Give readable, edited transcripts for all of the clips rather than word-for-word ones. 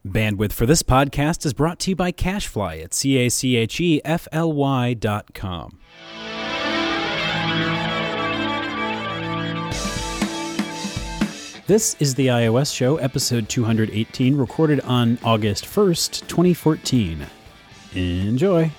Bandwidth for this podcast is brought to you by CacheFly at CACHEFLY.com. This is the iOS Show, episode 218, recorded on August 1st, 2014. Enjoy.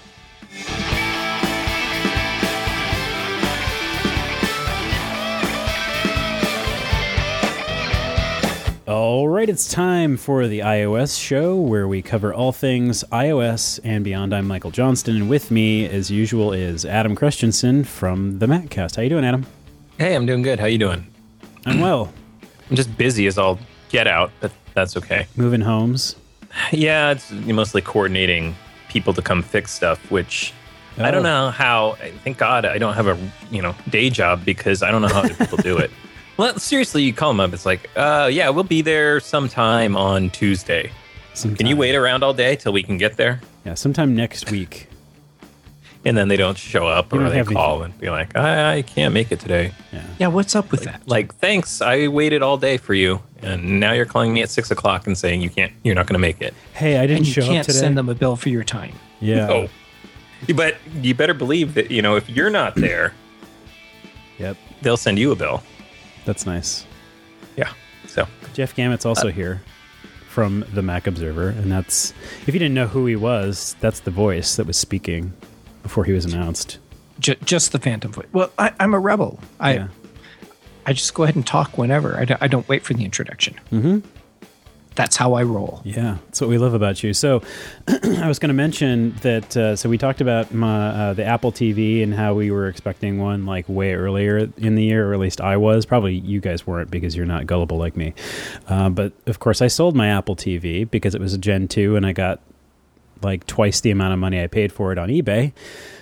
All right, it's time for the iOS Show, where we cover all things iOS and beyond. I'm Michael Johnston, and with me, as usual, is Adam Christensen from the MacCast. How you doing, Adam? Hey, I'm doing good. How you doing? I'm well. I'm just busy as all get out, but that's okay. Moving homes? Yeah, it's mostly coordinating people to come fix stuff, which I don't know how. Thank God I don't have a day job, because I don't know how other people do it. Well, seriously, you call them up. It's like, yeah, we'll be there sometime on Tuesday. Can you wait around all day till we can get there? Yeah, sometime next week. And then they don't show up, or they call and be like, I can't make it today. Yeah, what's up with that? Like, thanks, I waited all day for you, and now you're calling me at 6 o'clock and saying you're not going to make it. Hey, I didn't show up today. You can't send them a bill for your time. Yeah. Oh, but you better believe that, if you're not there, yep, they'll send you a bill. That's nice. Yeah. So Jeff Gammett's also here from the Mac Observer, and that's, if you didn't know who he was, that's the voice that was speaking before he was announced. Just the phantom voice. Well, I'm a rebel. I just go ahead and talk whenever. I don't wait for the introduction. Mm-hmm. That's how I roll. Yeah, that's what we love about you. So I was going to mention that, so we talked about the Apple TV and how we were expecting one like way earlier in the year, or at least I was. Probably you guys weren't, because you're not gullible like me. But of course I sold my Apple TV because it was a Gen 2 and I got like twice the amount of money I paid for it on eBay.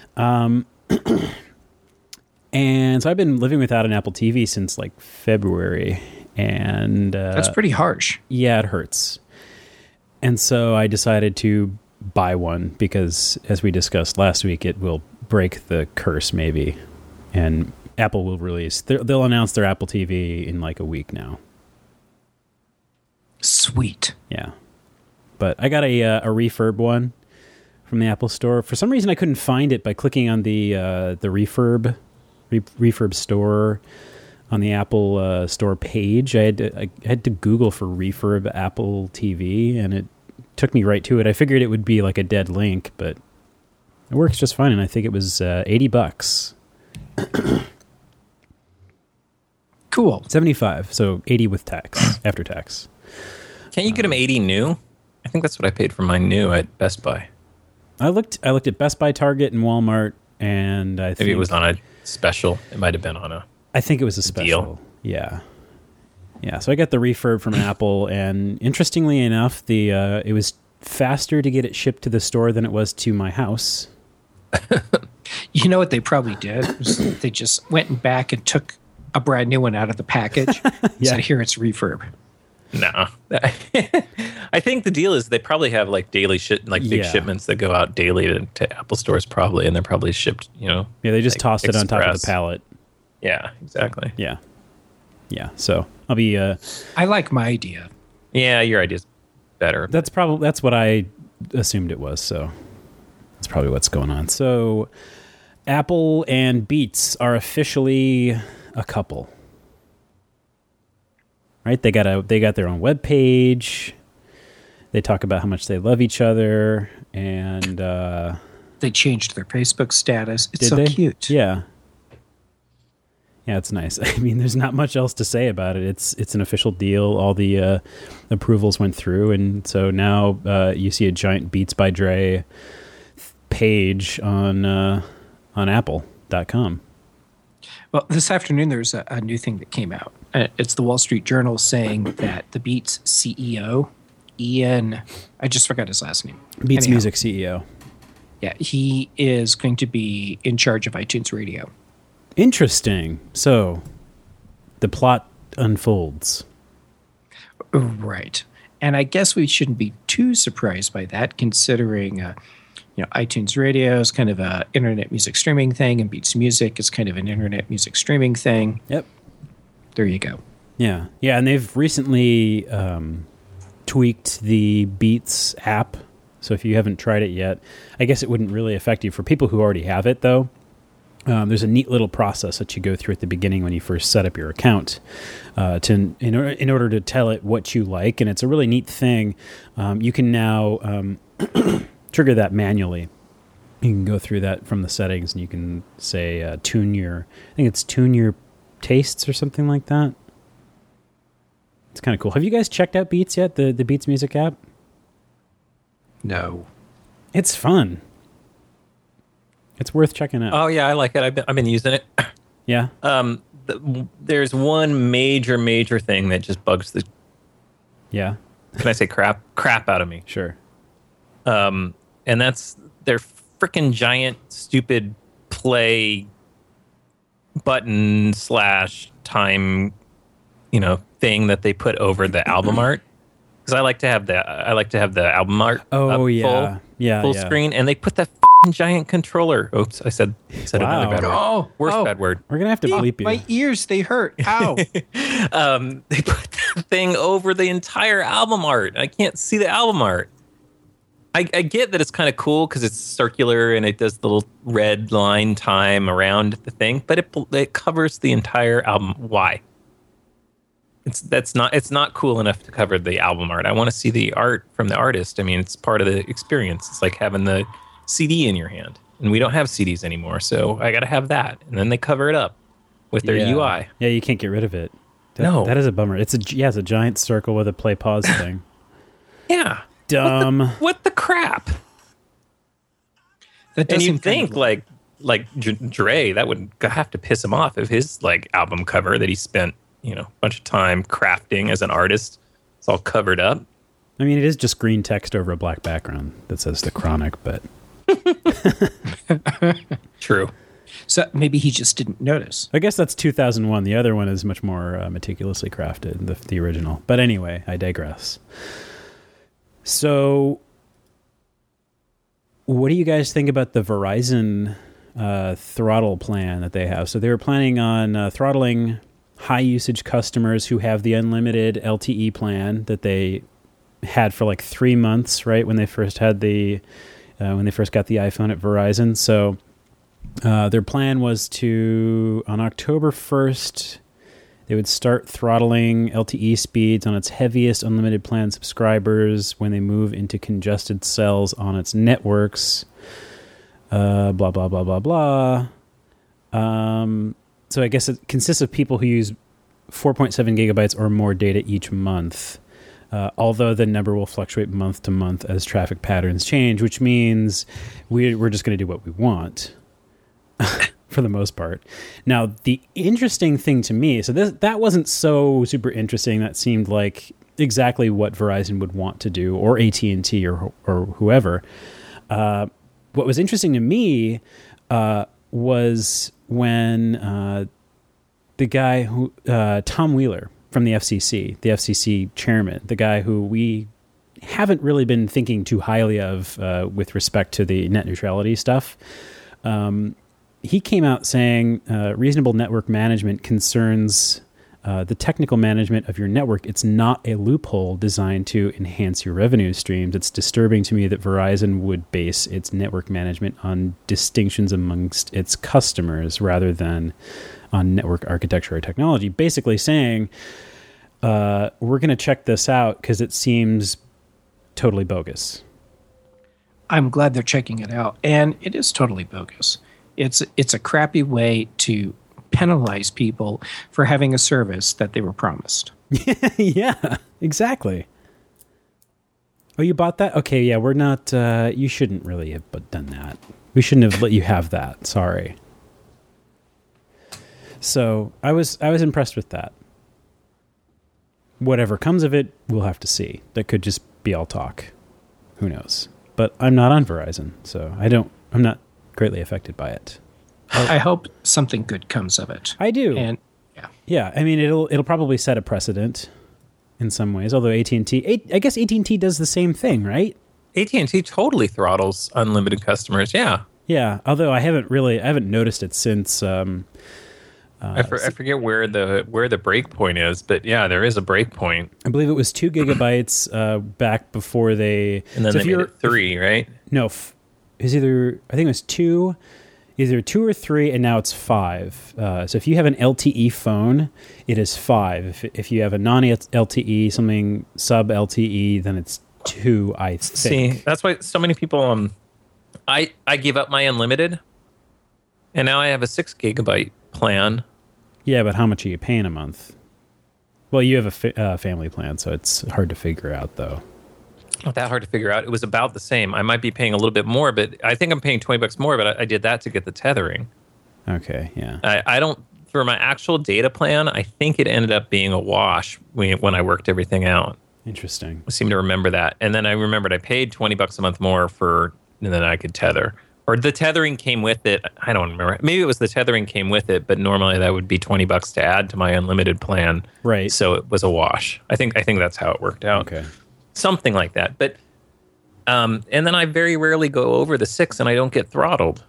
And so I've been living without an Apple TV since like February. And that's pretty harsh. Yeah, it hurts. And so I decided to buy one because, as we discussed last week, it will break the curse maybe. And Apple will release, they'll announce their Apple TV in like a week now. Sweet. Yeah. But I got a refurb one from the Apple Store. For some reason, I couldn't find it by clicking on the refurb store on the Apple Store page. I had to Google for refurb Apple TV, and it took me right to it. I figured it would be like a dead link, but it works just fine, and I think it was $80. Cool. 75, so 80 with tax, after tax. Can't you get them 80 new? I think that's what I paid for mine new at Best Buy. I looked at Best Buy, Target, and Walmart, and I think maybe it was on a special. It might have been on a I think it was a special deal. Yeah. So I got the refurb from Apple, and interestingly enough, it was faster to get it shipped to the store than it was to my house. You know what they probably did? They just went back and took a brand new one out of the package. Yeah. Said, here, it's refurb. No. I think the deal is they probably have like daily big shipments that go out daily to Apple stores probably, and they're probably shipped, Yeah, they just tossed it on top of the pallet. Yeah, exactly. Yeah. So I'll be. I like my idea. Yeah, your idea's better. That's what I assumed it was. So that's probably what's going on. So Apple and Beats are officially a couple, right? They got their own web page. They talk about how much they love each other, and they changed their Facebook status. It's so cute. Yeah. Yeah, it's nice. I mean, there's not much else to say about it. It's an official deal. All the approvals went through, and so now you see a giant Beats by Dre page on Apple.com. Well, this afternoon there's a new thing that came out. It's the Wall Street Journal saying that the Beats CEO, Ian, I just forgot his last name. Beats Music CEO. Yeah, he is going to be in charge of iTunes Radio. Interesting. So the plot unfolds. Right. And I guess we shouldn't be too surprised by that, considering iTunes Radio is kind of a internet music streaming thing, and Beats Music is kind of an internet music streaming thing. Yep. There you go. Yeah. Yeah, and they've recently tweaked the Beats app. So if you haven't tried it yet, I guess it wouldn't really affect you. For people who already have it, though, there's a neat little process that you go through at the beginning when you first set up your account in order to tell it what you like. And it's a really neat thing. You can now trigger that manually. You can go through that from the settings, and you can say tune your tastes or something like that. It's kind of cool. Have you guys checked out Beats yet? The Beats Music app? No. It's fun. It's worth checking out. Oh yeah, I like it. I've been using it. Yeah. There's one major thing that just bugs the. Yeah. Can I say crap out of me? Sure. And that's their freaking giant stupid play button / time, thing that they put over the album art. Because I like to have the album art. Oh yeah, full screen, and they put that giant controller. Oops, I said Wow. another bad word. Oh, Worst bad word. We're gonna have to bleep you. My ears, they hurt. Ow. They put that thing over the entire album art. I can't see the album art. I get that it's kind of cool because it's circular and it does the little red line time around the thing, but it covers the entire album. Why? It's not cool enough to cover the album art. I want to see the art from the artist. I mean, it's part of the experience. It's like having the CD in your hand, and we don't have CDs anymore, so I got to have that. And then they cover it up with their UI. Yeah, you can't get rid of it. No, that is a bummer. It's a giant circle with a play pause thing. Yeah, dumb. What the crap? And you'd think like Dre, that would have to piss him off if his album cover that he spent a bunch of time crafting as an artist, it's all covered up. I mean, it is just green text over a black background that says The Chronic, but true. So maybe he just didn't notice. I guess that's 2001. The other one is much more meticulously crafted, the original. But anyway, I digress. So, what do you guys think about the Verizon throttle plan that they have? So they were planning on throttling high usage customers who have the unlimited LTE plan that they had for 3 months, right? When they first had when they first got the iPhone at Verizon. So their plan was on October 1st, they would start throttling LTE speeds on its heaviest unlimited plan subscribers when they move into congested cells on its networks. Blah, blah, blah, blah, blah. So I guess it consists of people who use 4.7 gigabytes or more data each month, although the number will fluctuate month to month as traffic patterns change, which means we're just going to do what we want for the most part. Now, the interesting thing to me, so that wasn't so super interesting. That seemed like exactly what Verizon would want to do, or AT&T or whoever. What was interesting to me was when the guy who Tom Wheeler from the FCC chairman, the guy who we haven't really been thinking too highly of with respect to the net neutrality stuff, he came out saying reasonable network management concerns the technical management of your network. It's not a loophole designed to enhance your revenue streams. It's disturbing to me that Verizon would base its network management on distinctions amongst its customers rather than on network architecture or technology. Basically saying, we're going to check this out because it seems totally bogus. I'm glad they're checking it out. And it is totally bogus. It's a crappy way to penalize people for having a service that they were promised. Yeah, exactly. Oh, you bought that? Okay, yeah, we're not, you shouldn't really have done that. We shouldn't have let you have that. Sorry. So I was impressed with that. Whatever comes of it, we'll have to see. That could just be all talk. Who knows? But I'm not on Verizon, so I'm not greatly affected by it. I hope something good comes of it. I do. And yeah. I mean, it'll probably set a precedent in some ways. Although I guess AT&T does the same thing, right? AT&T totally throttles unlimited customers. Yeah. Yeah. Although I haven't noticed it since I forget where the break point is, but yeah, there is a break point. I believe it was 2 gigabytes back before they... And then so they made it 3, right? No, I think it was 2, either 2 or 3, and now it's 5. So if you have an LTE phone, it is 5. If you have a non-LTE, something sub-LTE, then it's 2, I think. See, that's why so many people... I gave up my unlimited, and now I have a 6 gigabyte plan. Yeah, but how much are you paying a month? Well, you have a family plan, so it's hard to figure out, though. Not that hard to figure out. It was about the same. I might be paying a little bit more, but I think I'm paying $20 more, but I did that to get the tethering. Okay, yeah. I don't, for my actual data plan, I think it ended up being a wash when I worked everything out. Interesting. I seem to remember that. And then I remembered I paid $20 a month more and then I could tether. Or the tethering came with it. I don't remember. Maybe it was the tethering came with it, but normally that would be $20 to add to my unlimited plan. Right. So it was a wash. I think that's how it worked out. Okay. Something like that. But and then I very rarely go over the 6 and I don't get throttled.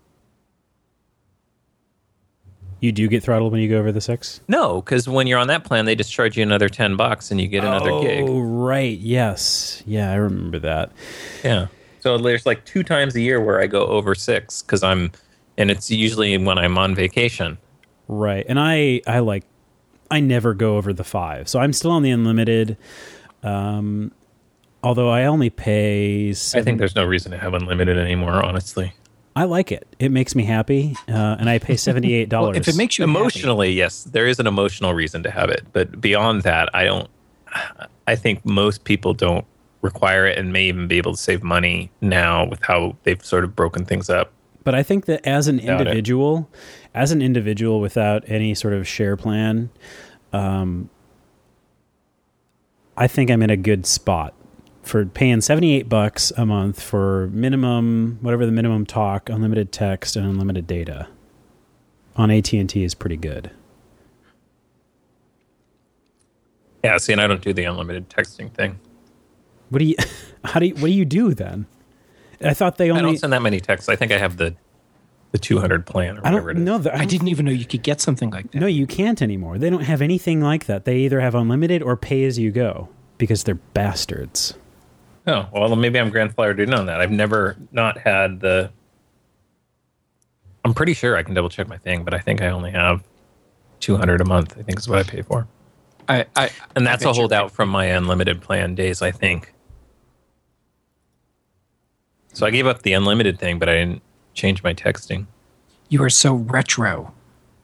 You do get throttled when you go over the 6? No, because when you're on that plan, they just charge you another $10 and you get another gig. Oh, right. Yes. Yeah, I remember that. Yeah. So there's like 2 times a year where I go over 6 and it's usually when I'm on vacation. Right. And I never go over the 5. So I'm still on the unlimited. Although I only pay I think there's no reason to have unlimited anymore, honestly. I like it. It makes me happy. And I pay $78. Well, if it makes you emotionally, happy. Yes, there is an emotional reason to have it. But beyond that, I think most people don't require it and may even be able to save money now with how they've sort of broken things up. But I think that as an individual without any sort of share plan, I think I'm in a good spot for paying $78 a month for minimum, whatever the minimum talk, unlimited text, and unlimited data on AT&T is pretty good. Yeah, see, and I don't do the unlimited texting thing. What do you do then? I thought I don't send that many texts. I think I have the 200 plan or whatever it is. I didn't even know you could get something like that. No, you can't anymore. They don't have anything like that. They either have unlimited or pay as you go because they're bastards. Oh, well, maybe I'm grandfathered in on that. I've never not had the... I'm pretty sure I can double check my thing, but I think I only have 200 a month, I think is what I pay for. And that's a holdout from my unlimited plan days, I think. So I gave up the unlimited thing, but I didn't change my texting. You are so retro.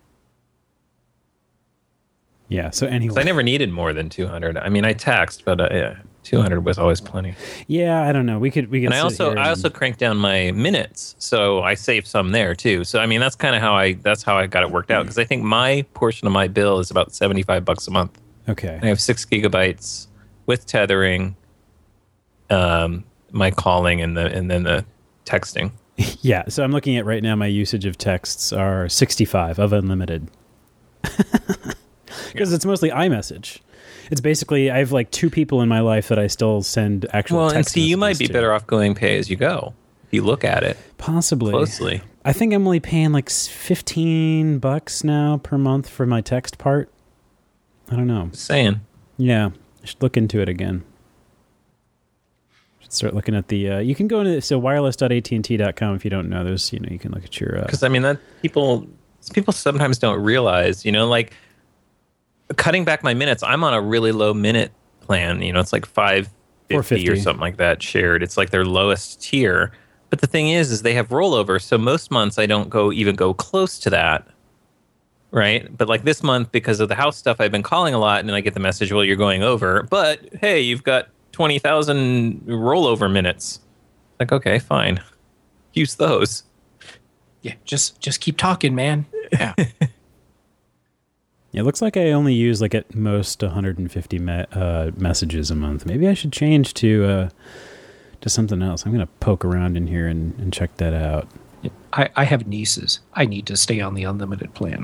Yeah, so anyway. I never needed more than 200. I mean, I text, but 200 was always plenty. Yeah, I don't know. We could. And I also cranked down my minutes, so I saved some there too. So I mean, that's kind of how I got it worked out, because I think my portion of my bill is about $75 a month. Okay. I have 6 gigabytes with tethering, my calling, and then the texting. Yeah, so I'm looking at right now. My usage of texts are 65 of unlimited, because it's mostly iMessage. It's basically I have like 2 people in my life that I still send actual. Well, text and see, you might be to. better off going pay as you go if you look at it possibly closely. I think I'm only paying like $15 now per month for my text part. I don't know. Just saying. Yeah, I should look into it again. Should start looking at the. You can go into wireless.att.com if you don't know. There's you can look at your. Because I mean that people sometimes don't realize like cutting back my minutes. I'm on a really low minute plan. It's like 550 or something like that shared. It's like their lowest tier. But the thing is they have rollover. So most months I don't go close to that. Right. But like this month, because of the house stuff, I've been calling a lot and I get the message, well, you're going over. But hey, you've got 20,000 rollover minutes. Like, okay, fine. Use those. Yeah. Just keep talking, man. Yeah. It looks like I only use like at most 150 messages a month. Maybe I should change to something else. I'm going to poke around in here and check that out. I have nieces. I need to stay on the unlimited plan.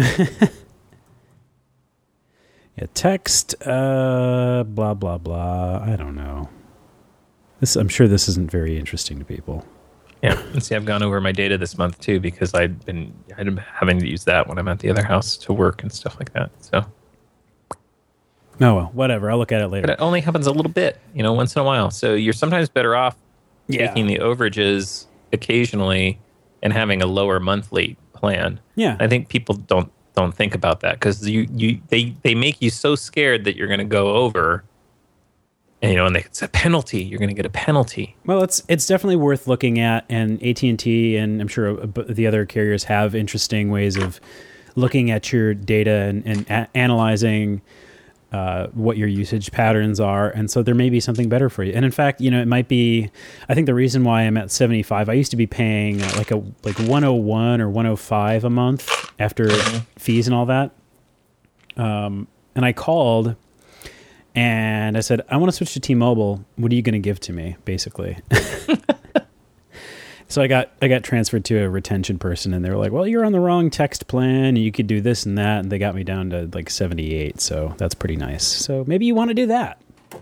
Yeah, text, blah, blah, blah. I don't know. I'm sure this isn't very interesting to people. Yeah, and see, I've gone over my data this month too because I'd been having to use that when I'm at the other house to work and stuff like that. So, Oh well, whatever. I'll look at it later. but it only happens a little bit, once in a while. So you're sometimes better off taking the overages occasionally and having a lower monthly plan. Yeah, I think people don't think about that because they make you so scared that you're going to go over. And it's a penalty. You're going to get a penalty. Well, it's definitely worth looking at, and AT&T and I'm sure the other carriers have interesting ways of looking at your data and analyzing what your usage patterns are, and so there may be something better for you. And in fact, it might be. I think the reason why I'm at 75, I used to be paying like 101 or 105 a month after fees and all that. And I called. And I said, I want to switch to T-Mobile. What are you going to give to me, basically? So I got transferred to a retention person, and they were like, well, you're on the wrong text plan, and you could do this and that. And they got me down to like 78. So that's pretty nice. So maybe you want to do that.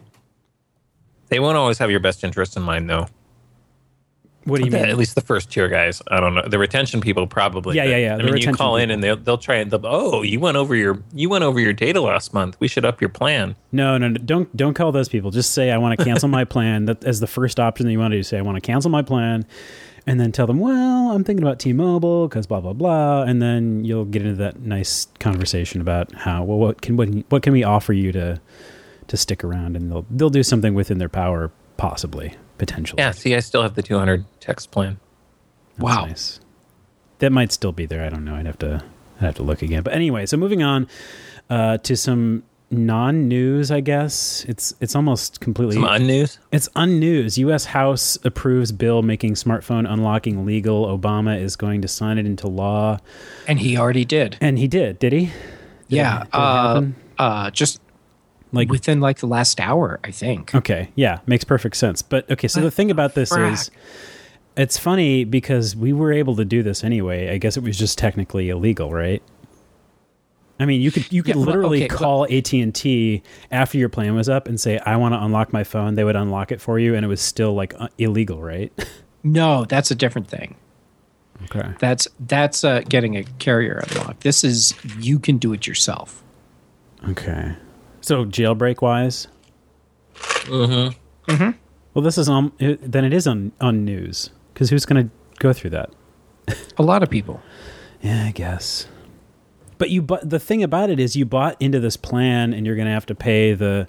They won't always have your best interest in mind, though. What do you mean? At least the first tier guys. I don't know. The retention people probably. Yeah. I mean, you call in and they'll try and you went over your data last month. We should up your plan. No. Don't call those people. Just say I want to cancel my plan. That as the first option that you want to do. Say I want to cancel my plan, and then tell them, well, I'm thinking about T-Mobile because blah blah blah, and then you'll get into that nice conversation about how what can we offer you to stick around, and they'll do something within their power, possibly. Potentially. Yeah, see, I still have the 200 text plan. That's wow. Nice. That might still be there. I don't know. I'd have to look again. But anyway, so moving on to some non-news, I guess. It's almost completely... Some unnews? It's unnews. U.S. House approves bill making smartphone unlocking legal. Obama is going to sign it into law. And he already did. And he did he? Did it happen? Just... within the last hour, I think. Okay, yeah, makes perfect sense. But okay, so the thing about this is, it's funny because we were able to do this anyway. I guess it was just technically illegal, right? I mean, you could literally call AT&T after your plan was up and say, "I want to unlock my phone." They would unlock it for you, and it was still illegal, right? No, that's a different thing. Okay, that's getting a carrier unlocked. This is you can do it yourself. Okay. So jailbreak wise, Mm-hmm. Well, this is then it is on news because who's going to go through that? A lot of people. Yeah, I guess. But the thing about it is you bought into this plan, and you're going to have to pay the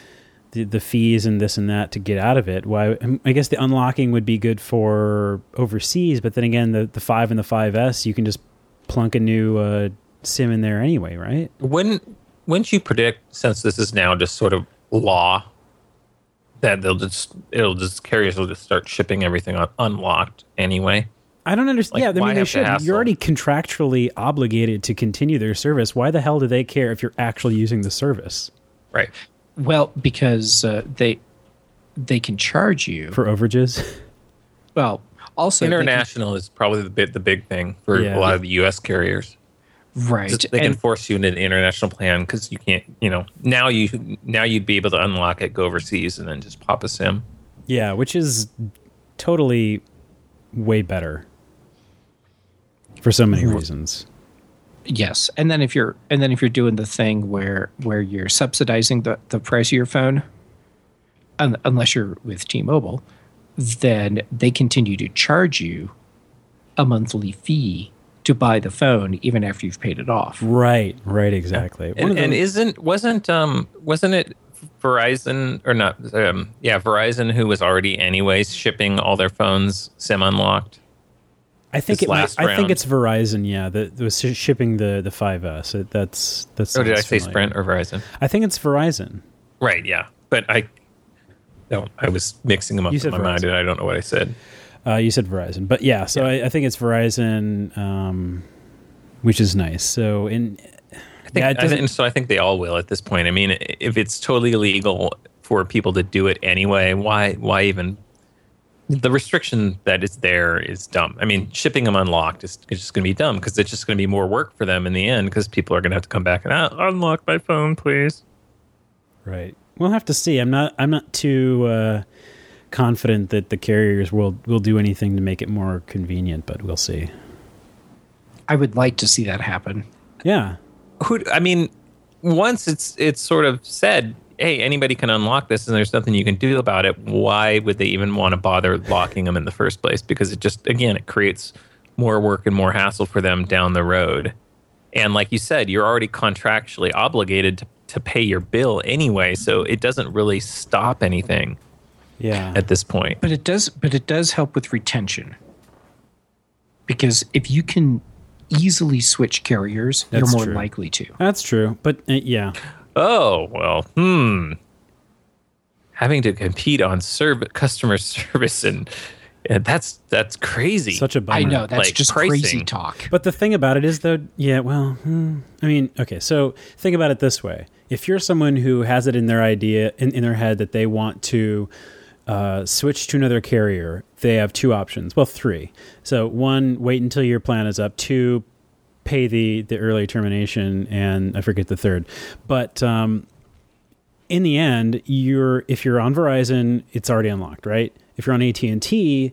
fees and this and that to get out of it. Why? I guess the unlocking would be good for overseas, but then again, the 5 and the 5S, you can just plunk a new SIM in there anyway, right? Wouldn't you predict, since this is now just sort of law, that carriers will just start shipping everything unlocked anyway? I don't understand. Yeah, I mean, they should. You're already contractually obligated to continue their service. Why the hell do they care if you're actually using the service? Right. Well, because they can charge you for overages. Well, also international is probably the big thing for a lot of the U.S. carriers. Right. They can force you into an international plan because you can't, now you'd be able to unlock it, go overseas, and then just pop a SIM. Yeah, which is totally way better for so many reasons. Yes. And then if you're doing the thing where you're subsidizing the price of your phone, unless you're with T-Mobile, then they continue to charge you a monthly fee to buy the phone even after you've paid it off. Right, exactly. And wasn't it Verizon or not? Verizon who was already anyways shipping all their phones SIM unlocked. I think it's Verizon. Yeah, that was shipping the 5S. That's. Oh, did I say Sprint or Verizon? I think it's Verizon. Right. Yeah, but I was mixing them up in my mind, and I don't know what I said. You said Verizon, but yeah. So I think it's Verizon, which is nice. So I think they all will at this point. I mean, if it's totally illegal for people to do it anyway, why even? The restriction that is there is dumb. I mean, shipping them unlocked is just going to be dumb because it's just going to be more work for them in the end because people are going to have to come back and unlock my phone, please. Right. We'll have to see. I'm not too confident that the carriers will do anything to make it more convenient, but we'll see. I would like to see that happen. Yeah. I mean, once it's sort of said, hey, anybody can unlock this and there's nothing you can do about it, why would they even want to bother locking them in the first place? Because it just, again, it creates more work and more hassle for them down the road. And like you said, you're already contractually obligated to pay your bill anyway, so it doesn't really stop anything at this point. But it does help with retention. Because if you can easily switch carriers, you're more likely to. That's true. But yeah. Oh, well, having to compete on customer service and that's crazy. Such a bummer. I know, that's like just pricing. crazy talk. But the thing about it is, though, I mean, okay, so think about it this way. If you're someone who has it in their in their head that they want to switch to another carrier, they have two options. Well, three. So one, wait until your plan is up. Two, pay the early termination, and I forget the third. But in the end, if you're on Verizon, it's already unlocked, right? If you're on AT&T,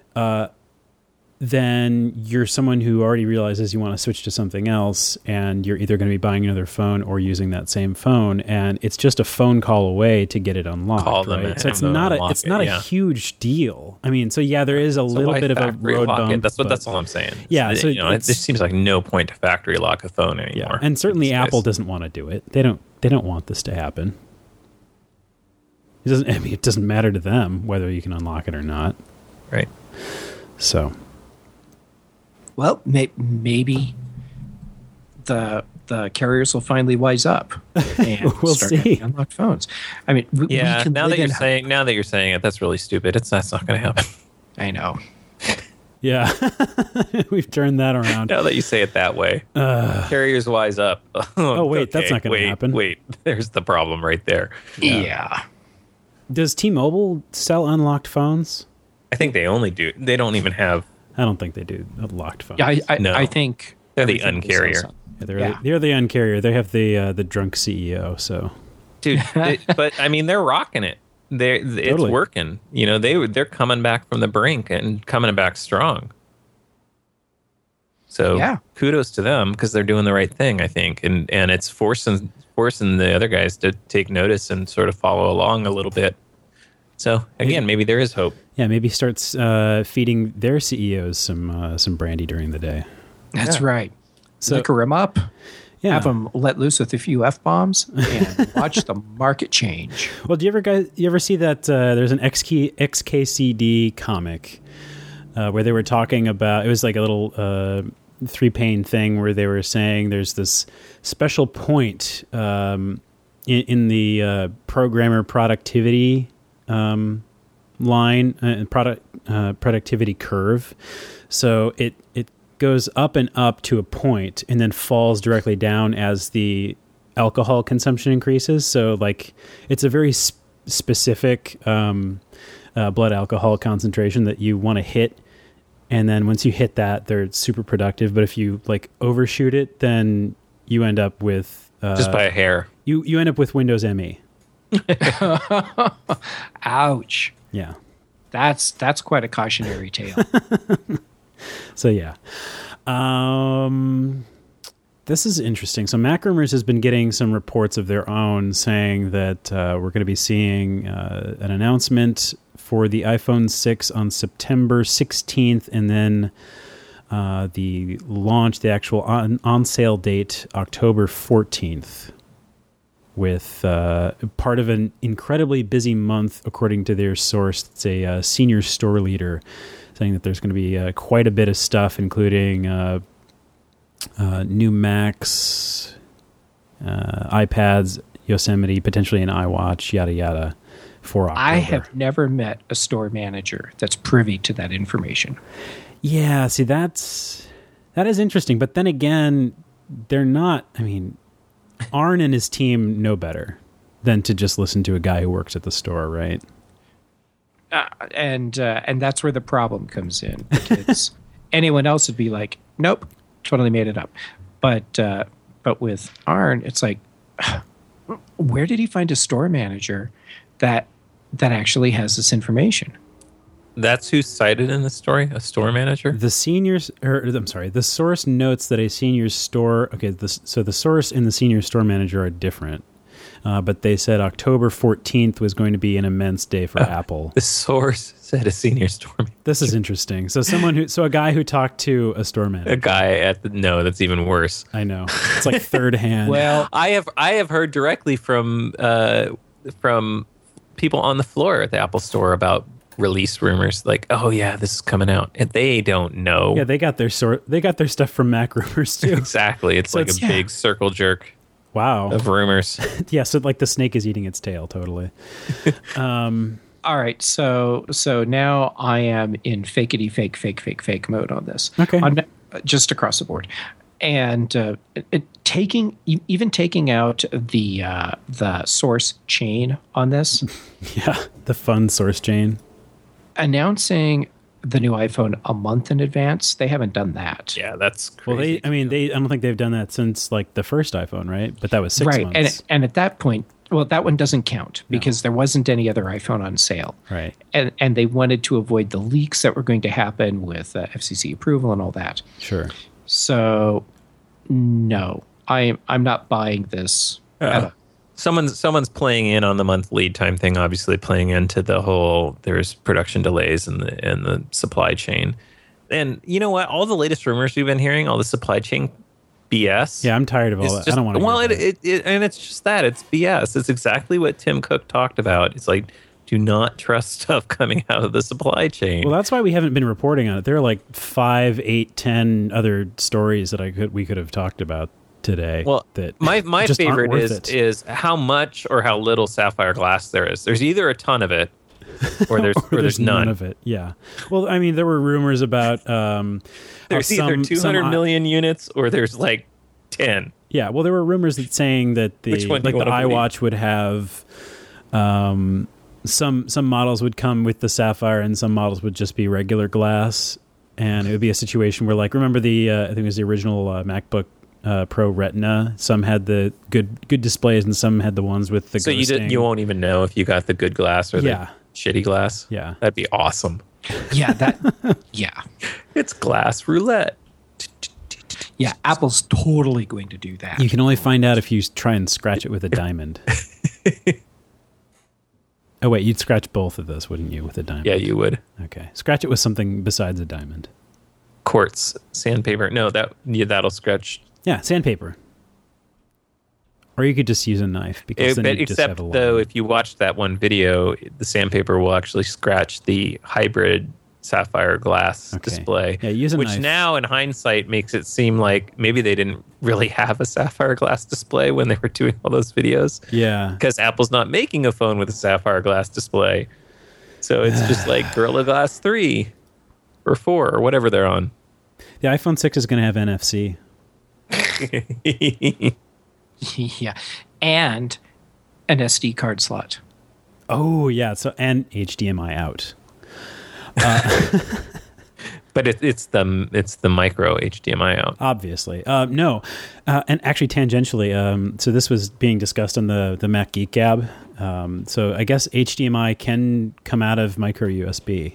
then you're someone who already realizes you want to switch to something else, and you're either going to be buying another phone or using that same phone, and it's just a phone call away to get it unlocked. Call them, right? So it's not a huge deal. I mean, so yeah, there is a little bit of a road bump. That's all I'm saying. Yeah, so it just seems like no point to factory lock a phone anymore. Yeah, and certainly Apple doesn't want to do it. They don't want this to happen. It doesn't matter to them whether you can unlock it or not. Right. So. Well, maybe the carriers will finally wise up and we'll start see. having unlocked phones. I mean, we can now that you're saying it, that's really stupid. That's not going to happen. I know. Yeah, we've turned that around. Now that you say it that way, carriers wise up. Oh wait, that's not going to happen. Wait, there's the problem right there. Yeah. Does T-Mobile sell unlocked phones? I think they only do. They don't even have. I don't think they do locked phones. Yeah, No. I think they're the uncarrier. Yeah, they're the uncarrier. They have the drunk CEO. So, dude, but I mean, they're rocking it. It's working. You know, they're coming back from the brink and coming back strong. So kudos to them because they're doing the right thing, I think, and it's forcing the other guys to take notice and sort of follow along a little bit. So again, maybe there is hope. Yeah, maybe starts feeding their CEOs some brandy during the day. That's right. So, liquor them up. Yeah. Have them let loose with a few F-bombs and watch the market change. Well, do you ever see that there's an XKCD comic where they were talking about, it was like a little 3-pane thing where they were saying there's this special point in the programmer productivity line, productivity curve. So it goes up and up to a point and then falls directly down as the alcohol consumption increases. So like it's a very specific blood alcohol concentration that you want to hit. And then once you hit that, they're super productive. But if you like overshoot it, then you end up with just by a hair. You end up with Windows ME. Ouch. Yeah. That's quite a cautionary tale. So yeah. This is interesting. So MacRumors has been getting some reports of their own saying that we're going to be seeing an announcement for the iPhone 6 on September 16th, and then the actual on sale date, October 14th, with part of an incredibly busy month, according to their source. It's a senior store leader saying that there's going to be quite a bit of stuff, including new Macs, iPads, Yosemite, potentially an iWatch, yada, yada, for October. I have never met a store manager that's privy to that information. Yeah, see, that is interesting. But then again, they're not, I mean, Arn and his team know better than to just listen to a guy who works at the store, right? And that's where the problem comes in. Because anyone else would be like, nope, totally made it up. But with Arn, it's like, where did he find a store manager that that actually has this information. That's who's cited in the story, a store manager? The the source notes that a senior store, so the source and the senior store manager are different. But they said October 14th was going to be an immense day for Apple. The source said a senior store manager. This is interesting. So a guy who talked to a store manager. A guy no, that's even worse. I know. It's like third hand. Well, I have heard directly from people on the floor at the Apple Store about release rumors, like, oh yeah, this is coming out, and they don't know. Yeah, they got their stuff from Mac Rumors too. Exactly. It's like a big circle jerk. Wow. Of rumors. Yeah, so like the snake is eating its tail, totally. All right, so now I am in fakety fake mode on this. Okay. Just across the board. And taking out the source chain on this. Yeah, the fun source chain. Announcing the new iPhone a month in advance, they haven't done that. Yeah, that's crazy. Well, I don't think they've done that since like the first iPhone, right? But that was 6 months. Right, and at that point, well, that one doesn't count because there wasn't any other iPhone on sale. Right. And they wanted to avoid the leaks that were going to happen with FCC approval and all that. Sure. So, no, I'm not buying this. Someone's playing in on the month lead time thing, obviously playing into the whole there's production delays in the supply chain. And you know what? All the latest rumors we've been hearing, all the supply chain BS. Yeah, I'm tired of all that. I don't want to. Well, and it's just that. It's BS. It's exactly what Tim Cook talked about. It's like, do not trust stuff coming out of the supply chain. Well, that's why we haven't been reporting on it. There are like 5, 8, 10 other stories that we could have talked about today. Well, that my just favorite aren't is how much or how little sapphire glass there is. There's either a ton of it or there's none of it. Yeah. Well, I mean, there were rumors about there's either 200 million units or there's like 10. Yeah. Well, there were rumors saying that the iWatch would have some models would come with the sapphire and some models would just be regular glass, and it would be a situation where, like, remember I think it was the original MacBook Pro Retina. Some had the good displays, and some had the ones with the. So you won't even know if you got the good glass or the shitty glass. Yeah, that'd be awesome. Yeah, it's glass roulette. Yeah, Apple's totally going to do that. You can only find out if you try and scratch it with a diamond. Oh wait, you'd scratch both of those, wouldn't you, with a diamond? Yeah, you would. Okay, scratch it with something besides a diamond. Quartz, sandpaper. No, that'll scratch. Yeah, sandpaper. Or you could just use a knife because then you just have a line. Though, if you watch that one video, the sandpaper will actually scratch the hybrid sapphire glass display. Yeah, use a knife. Which now, in hindsight, makes it seem like maybe they didn't really have a sapphire glass display when they were doing all those videos. Yeah, because Apple's not making a phone with a sapphire glass display, so it's just like Gorilla Glass 3 or 4 or whatever they're on. The iPhone 6 is going to have NFC. Yeah, and an SD card slot. Oh yeah, so and HDMI out. But it's the micro HDMI out. Obviously, no, and actually tangentially. So this was being discussed on the Mac Geek Gab. So I guess HDMI can come out of micro USB.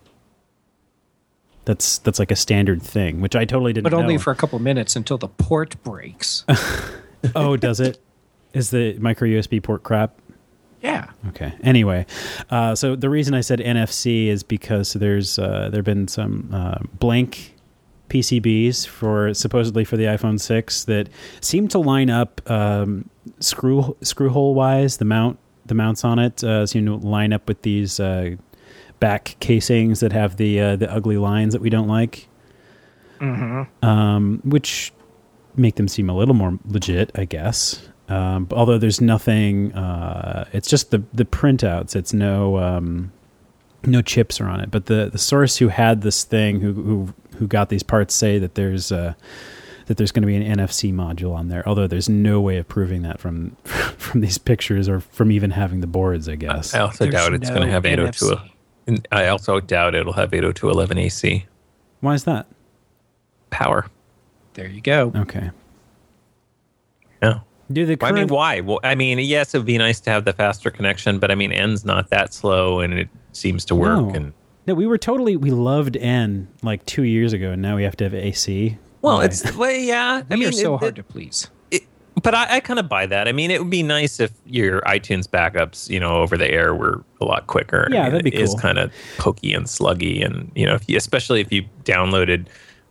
That's like a standard thing, which I totally didn't know. But only for a couple minutes until the port breaks. Oh, does it? Is the micro USB port crap? Yeah. Okay. Anyway, so the reason I said NFC is because there's there've been some blank PCBs supposedly for the iPhone 6 that seem to line up screw hole wise. The mounts on it seem to line up with these back casings that have the ugly lines that we don't like. Mm-hmm. Which make them seem a little more legit, I guess. Although there's nothing, it's just the printouts. It's no chips are on it. But the source who had this thing, who got these parts, say that there's going to be an NFC module on there. Although there's no way of proving that from these pictures or from even having the boards, I guess. I also doubt it's going to have 802. I also doubt it'll have 802.11 AC. Why is that? Power. There you go. Okay. Yeah. Do the I mean, current, why? Well, I mean, yes, it would be nice to have the faster connection, but I mean, N's not that slow, and it seems to work. No. And No, we loved N like 2 years ago, and now we have to have AC. well, Why? yeah. I We mean, are so hard to please. but I kind of buy that. I mean, it would be nice if your iTunes backups, over the air were a lot quicker. Yeah, I mean, that'd be It is cool. kind of pokey and sluggy, and especially if you downloaded,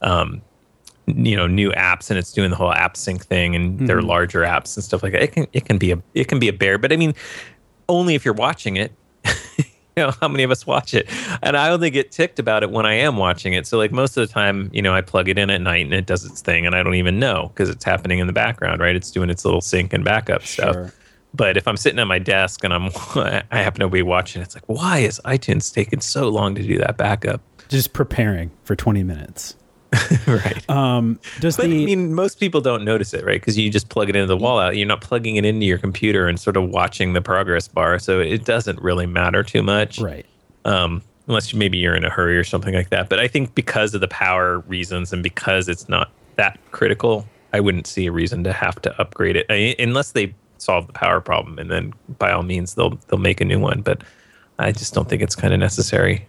new apps and it's doing the whole app sync thing, and they're larger apps and stuff like that. It can be a bear, but I mean, only if you're watching it. How many of us watch it? And I only get ticked about it when I am watching it. So like most of the time, I plug it in at night and it does its thing and I don't even know because it's happening in the background, right? It's doing its little sync and backup stuff. Sure. But if I'm sitting at my desk and I happen to be watching, it's like, why is iTunes taking so long to do that backup? Just preparing for 20 minutes. Right. Does But I the mean, most people don't notice it, right? Because you just plug it into the wall out. You're not plugging it into your computer and sort of watching the progress bar. So it doesn't really matter too much. right? Unless maybe you're in a hurry or something like that. But I think because of the power reasons and because it's not that critical, I wouldn't see a reason to have to upgrade it unless they solve the power problem. And then by all means, they'll make a new one. But I just don't think it's kind of necessary.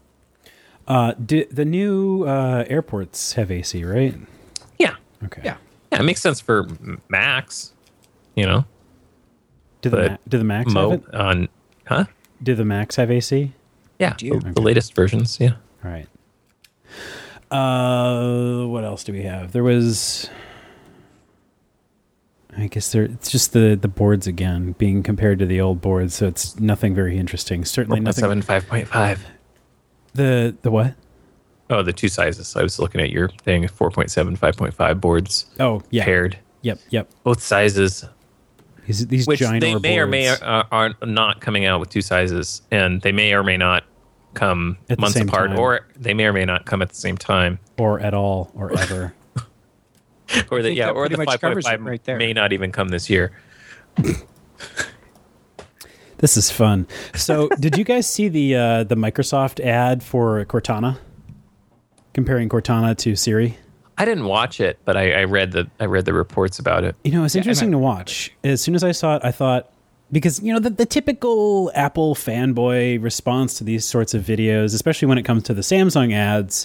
The new airports have AC, right? Yeah. Okay. Yeah. Yeah, it makes sense for Macs, Do the But do the Macs have it? on, huh? Do the Macs have AC? Yeah, do. the latest versions, yeah. All right. What else do we have? There was, I guess it's just the boards again being compared to the old boards, so it's nothing very interesting. Certainly nothing. 4.7, 5.5. The what? Oh, the two sizes. I was looking at your thing, 4.7, 5.5 boards Oh, yeah. paired. Yep. Both sizes, These which giant they may or boards. may are not coming out with two sizes, and they may or may not come At the months same apart, time. or they may or may not come at the same time. or at all, or ever. Or think that or pretty the much covers it 5.5 right there. may not even come this year. This is fun. So, did you guys see the Microsoft ad for Cortana? Comparing Cortana to Siri? I didn't watch it, but I read the reports about it. It's interesting and to watch. As soon as I saw it, I thought, because, the typical Apple fanboy response to these sorts of videos, especially when it comes to the Samsung ads,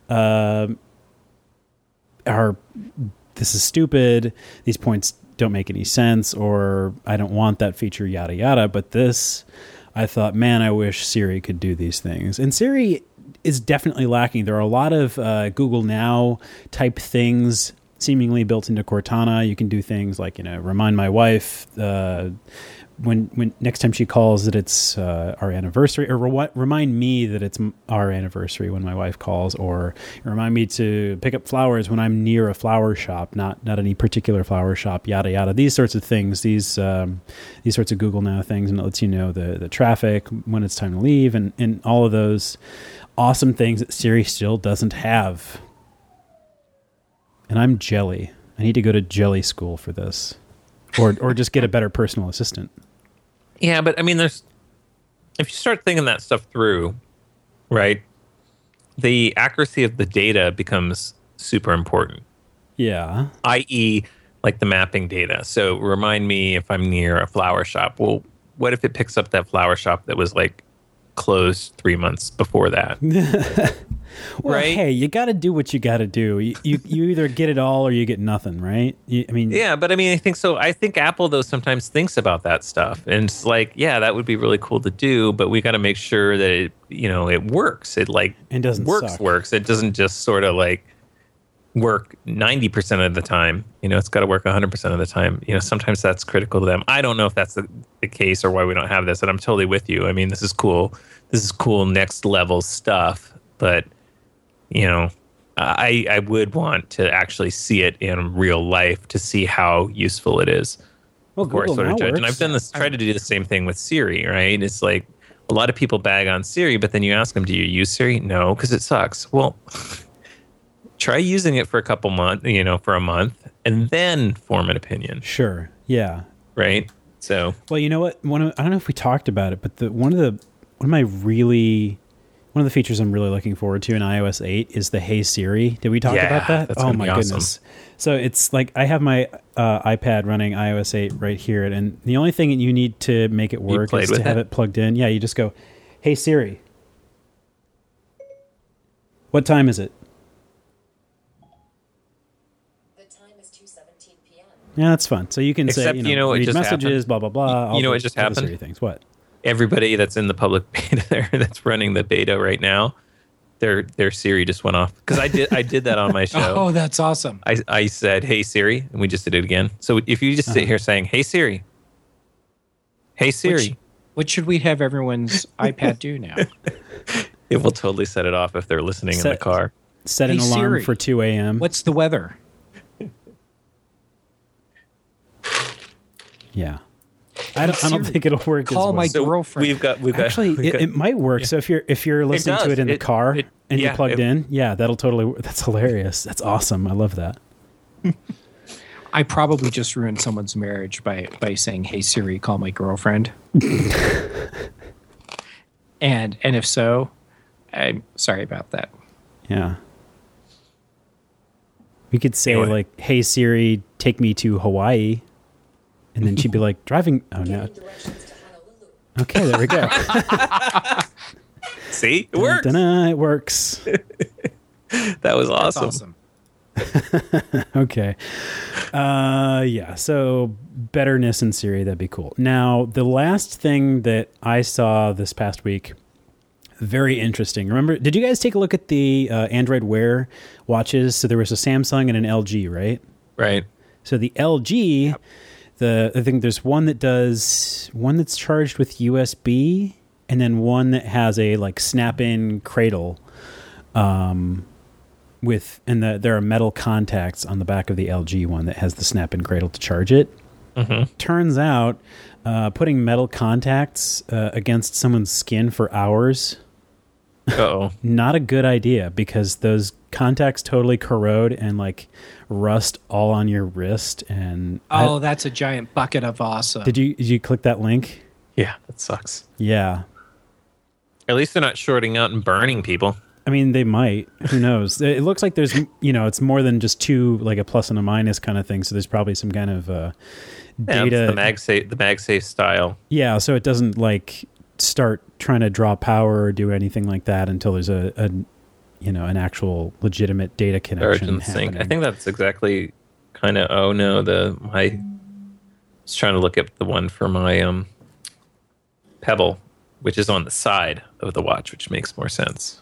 are, this is stupid, these points don't make any sense, or I don't want that feature, yada, yada. But this, I thought, man, I wish Siri could do these things. And Siri is definitely lacking. There are a lot of Google Now type things seemingly built into Cortana. You can do things like, remind my wife when next time she calls that it's our anniversary, or remind me that it's our anniversary when my wife calls, or remind me to pick up flowers when I'm near a flower shop, not any particular flower shop, yada yada. These sorts of things, these sorts of Google Now things, and it lets you know the traffic, when it's time to leave, and all of those awesome things that Siri still doesn't have. And I'm jelly. I need to go to jelly school for this, or just get a better personal assistant. Yeah, but I mean, if you start thinking that stuff through, right, the accuracy of the data becomes super important, Yeah. i.e., like the mapping data. So remind me if I'm near a flower shop. Well, what if it picks up that flower shop that was like closed 3 months before that? Well, Right? hey, you got to do what you got to do. You either get it all or you get nothing, right? Yeah, but I mean, I think so. I think Apple, though, sometimes thinks about that stuff. And it's like, yeah, that would be really cool to do, but we got to make sure that it, it works. It And doesn't suck. works. It doesn't just sort of like work 90% of the time. It's got to work 100% of the time. Sometimes that's critical to them. I don't know if that's the case or why we don't have this. And I'm totally with you. I mean, this is cool. This is cool next level stuff. But, I would want to actually see it in real life to see how useful it is. Well, Before I Google sort of Now judge. And works. I've done this, tried to do the same thing with Siri, right? It's like a lot of people bag on Siri, but then you ask them, do you use Siri? No, because it sucks. Well, try using it for a couple months, for a month, and then form an opinion, Sure. Yeah. right? So, Well, you know what? I don't know if we talked about it, but one of One of the features I'm really looking forward to in iOS 8 is the Hey Siri. Did we talk about that? That's oh gonna my be awesome. goodness. So it's like I have my iPad running iOS 8 right here, and the only thing you need to make it work is to have it plugged in. Yeah, you just go, "Hey Siri, what time is it?" The time is 2:17 p.m. Yeah, that's fun. So you can Except, say, you know, it read just messages, happened. blah blah blah. You know all what the- just all the happened? Siri things. What? Everybody that's in the public beta there, that's running the beta right now, their Siri just went off. Because I did that on my show. Oh, that's awesome. I said, "Hey Siri," and we just did it again. So if you just sit here saying, "Hey Siri, hey Siri," What should we have everyone's iPad do now? it will totally set it off if they're listening in the car. Set an Hey, alarm Siri. for 2 a.m. What's the weather? Yeah. I don't think it'll work. Call as my well. So girlfriend. we've got Actually, it might work. So if you're listening to does. it in the It- car it- and yeah, you're plugged it- in, yeah, that'll totally. That's hilarious. That's awesome. I love that. I probably just ruined someone's marriage by saying, "Hey Siri, call my girlfriend." and if so, I'm sorry about that. Yeah. We could say Anyway. like, "Hey Siri, take me to Hawaii," and then she'd be like, "Driving." Oh no. Giving directions to Honolulu. Okay, there we go. see, it works. Dun-dun-dun, it works. That was That's awesome. Okay. Yeah. So betterness in Siri, that'd be cool. Now, the last thing that I saw this past week, very interesting. Remember, did you guys take a look at the Android Wear watches? So there was a Samsung and an LG, right? Right. So the LG, I think there's one that's charged with USB, and then one that has a like snap-in cradle. There are metal contacts on the back of the LG one that has the snap-in cradle to charge it. Mm-hmm. Turns out, putting metal contacts against someone's skin for hours, Uh-oh. not a good idea, because those contacts totally corrode and like rust all on your wrist. And Oh, that's a giant bucket of awesome. did you click that link? Yeah, that sucks. Yeah. At least they're not shorting out and burning people. I mean, they might. Who knows? It looks like there's, it's more than just two, like a plus and a minus kind of thing. So there's probably some kind of Yeah, data. it's the MagSafe style. Yeah, so it doesn't like start trying to draw power or do anything like that until there's an actual legitimate data connection Origin sync. happening. I think that's exactly kind of. Oh no, I was trying to look up the one for my Pebble, which is on the side of the watch, which makes more sense.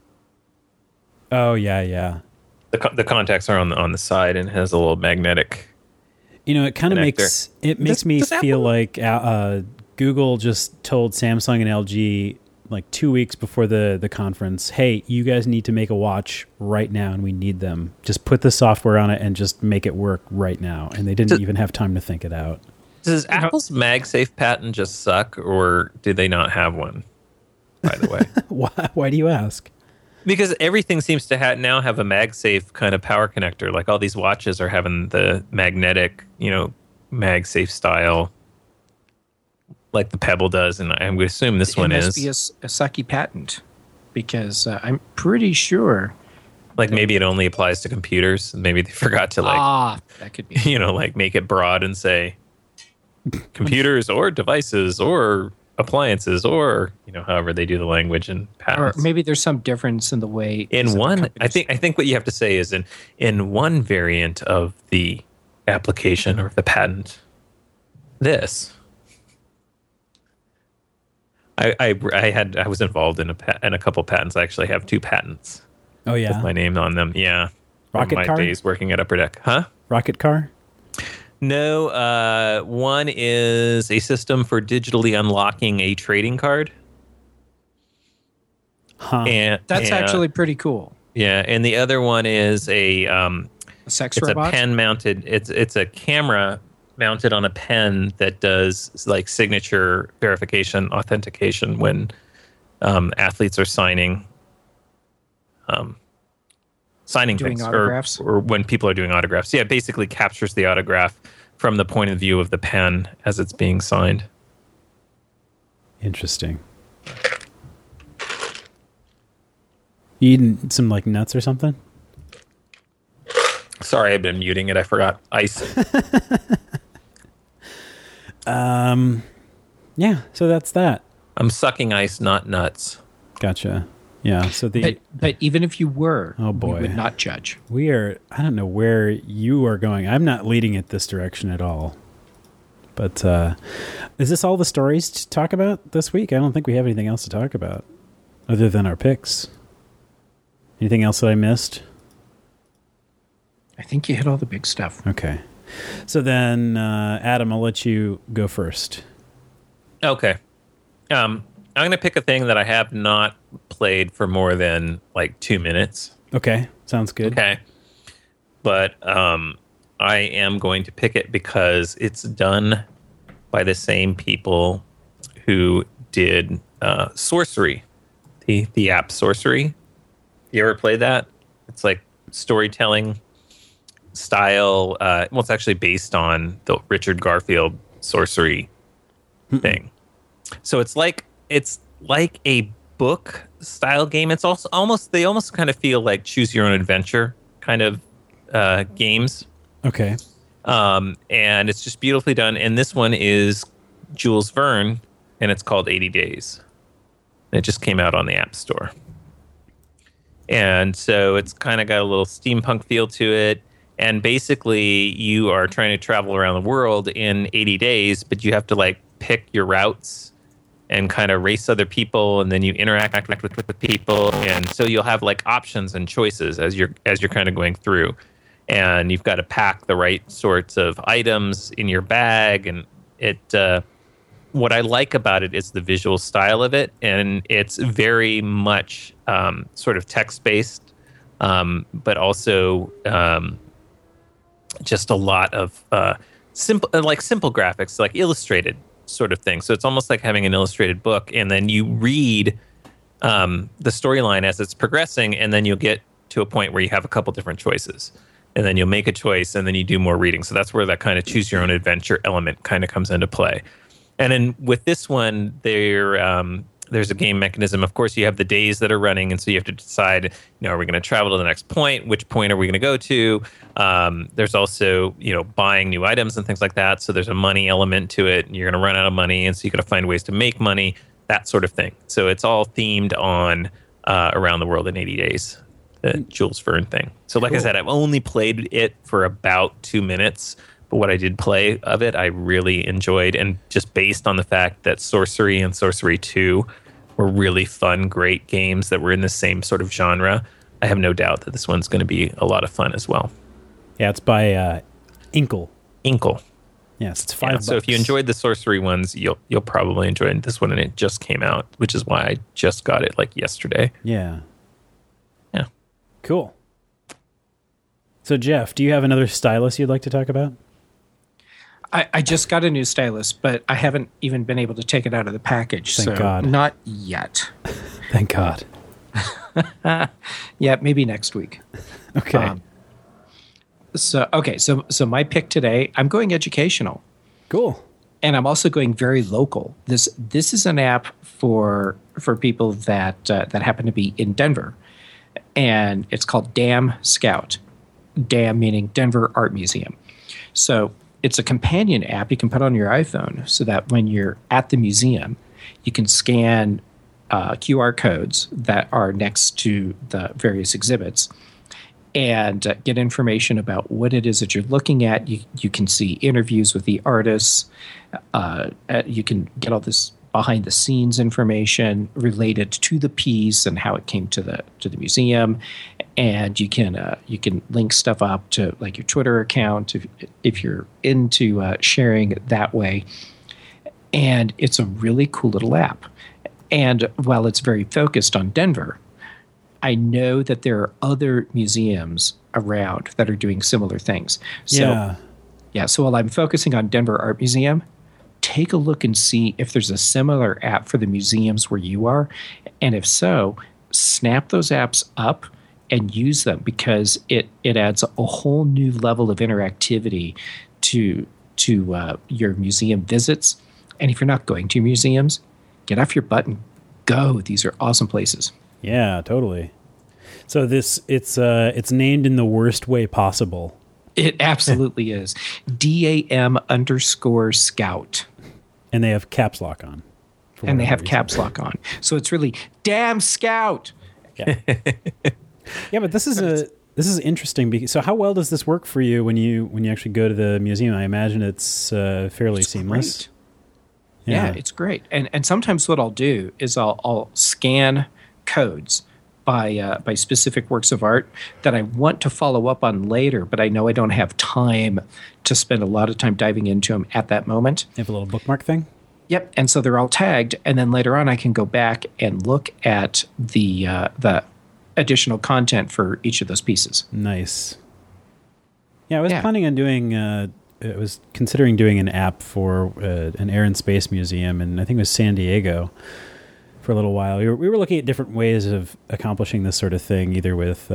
Oh yeah. The contacts are on the side and has a little magnetic. It kind of connector. makes me Does feel Apple- like Google just told Samsung and LG like 2 weeks before the conference, "Hey, you guys need to make a watch right now, and we need them. Just put the software on it and just make it work right now." And they didn't even have time to think it out. Does Apple's MagSafe patent just suck, or do they not have one? By the way, Why do you ask? because everything seems to now have a MagSafe kind of power connector. Like all these watches are having the magnetic, MagSafe style, like the Pebble does, and I would assume this one it is. must be a sucky patent, because I'm pretty sure. Like maybe it only applies to computers. Maybe they forgot to That could be. like make it broad and say computers or devices or appliances or however they do the language and Or patents. maybe there's some difference in the way. In some one, companies- I think what you have to say is in one variant of the application or the patent, this. I was involved in a couple patents. I actually have 2 patents Oh yeah, with my name on them. Yeah, from Rocket my car? days working at Upper Deck, huh? rocket car. No, one is a system for digitally unlocking a trading card. Huh. And That's actually pretty cool. yeah, and the other one is a A sex it's robot. a pen mounted. It's a camera mounted on a pen that does like signature verification, authentication when athletes are signing Doing things autographs? or when people are doing autographs. Yeah, it basically captures the autograph from the point of view of the pen as it's being signed. Interesting. You eating some like nuts or something? Sorry, I've been muting it. I forgot ice. Yeah, so that's that. I'm sucking ice, not nuts. Gotcha. Yeah, so But even if you were, Oh, boy. we would not judge. we are, I don't know where you are going. I'm not leading it this direction at all. But is this all the stories to talk about this week? I don't think we have anything else to talk about other than our picks. Anything else that I missed? I think you hit all the big stuff. Okay. So then, Adam, I'll let you go first. Okay. I'm going to pick a thing that I have not played for more than like 2 minutes. Okay, sounds good. Okay. But I am going to pick it because it's done by the same people who did Sorcery, the app Sorcery. You ever played that? It's like storytelling style. Well, it's actually based on the Richard Garfield Sorcery thing. So it's like a book style game. It's also they almost kind of feel like choose your own adventure kind of games. Okay. And it's just beautifully done. And this one is Jules Verne, and it's called 80 Days. And it just came out on the App Store. And so it's kind of got a little steampunk feel to it. And basically, you are trying to travel around the world in 80 days, but you have to like pick your routes and kind of race other people, and then you interact with people. And so you'll have like options and choices as you're kind of going through. And you've got to pack the right sorts of items in your bag. And what I like about it is the visual style of it, and it's very much sort of text-based, but also just a lot of simple graphics, like illustrated sort of thing. So it's almost like having an illustrated book, and then you read the storyline as it's progressing, and then you'll get to a point where you have a couple different choices. And then you'll make a choice, and then you do more reading. So that's where that kind of choose your own adventure element kind of comes into play. And then with this one, there's a game mechanism. Of course, you have the days that are running, and so you have to decide, are we going to travel to the next point? Which point are we going to go to? There's also, buying new items and things like that. So there's a money element to it, and you're going to run out of money, and so you got to find ways to make money, that sort of thing. So it's all themed on around the world in 80 days. The Jules Verne thing. So like I said, I've only played it for about 2 minutes, but what I did play of it, I really enjoyed. And just based on the fact that Sorcery and Sorcery 2 were really fun, great games that were in the same sort of genre, I have no doubt that this one's going to be a lot of fun as well. Yeah, it's by Inkle. Inkle. Yes, it's $5. So if you enjoyed the Sorcery ones, you'll probably enjoy this one, and it just came out, which is why I just got it like yesterday. Yeah. Yeah. Cool. So, Jeff, do you have another stylus you'd like to talk about? I just got a new stylus, but I haven't even been able to take it out of the package. Thank so God. Not yet. Thank God. Yeah, maybe next week. Okay. So my pick today, I'm going educational. Cool. And I'm also going very local. This is an app for people that happen to be in Denver, and it's called DAM Scout. DAM meaning Denver Art Museum. So it's a companion app you can put on your iPhone, so that when you're at the museum, you can scan QR codes that are next to the various exhibits and get information about what it is that you're looking at. You can see interviews with the artists. You can get all this behind the scenes information related to the piece and how it came to the museum, and you can link stuff up to like your Twitter account if you're into sharing it that way. And it's a really cool little app. And while it's very focused on Denver, I know that there are other museums around that are doing similar things. So, so while I'm focusing on Denver Art Museum, take a look and see if there's a similar app for the museums where you are. And if so, snap those apps up and use them, because it adds a whole new level of interactivity to your museum visits. And if you're not going to museums, get off your butt and go. These are awesome places. Yeah, totally. So it's named in the worst way possible. It absolutely is. DAM_Scout. And they have caps lock on. And they have caps lock on. So it's really, damn Scout. Yeah. Yeah, but this is interesting. So how well does this work for you when you actually go to the museum? I imagine it's fairly seamless. Great. Yeah, it's great. And sometimes what I'll do is I'll scan codes by specific works of art that I want to follow up on later, but I know I don't have time to spend a lot of time diving into them at that moment. You have a little bookmark thing? Yep. And so they're all tagged, and then later on I can go back and look at the additional content for each of those pieces. Nice. Yeah, I was planning on doing. I was considering doing an app for an Air and Space Museum, and I think it was San Diego for a little while. We were looking at different ways of accomplishing this sort of thing, either with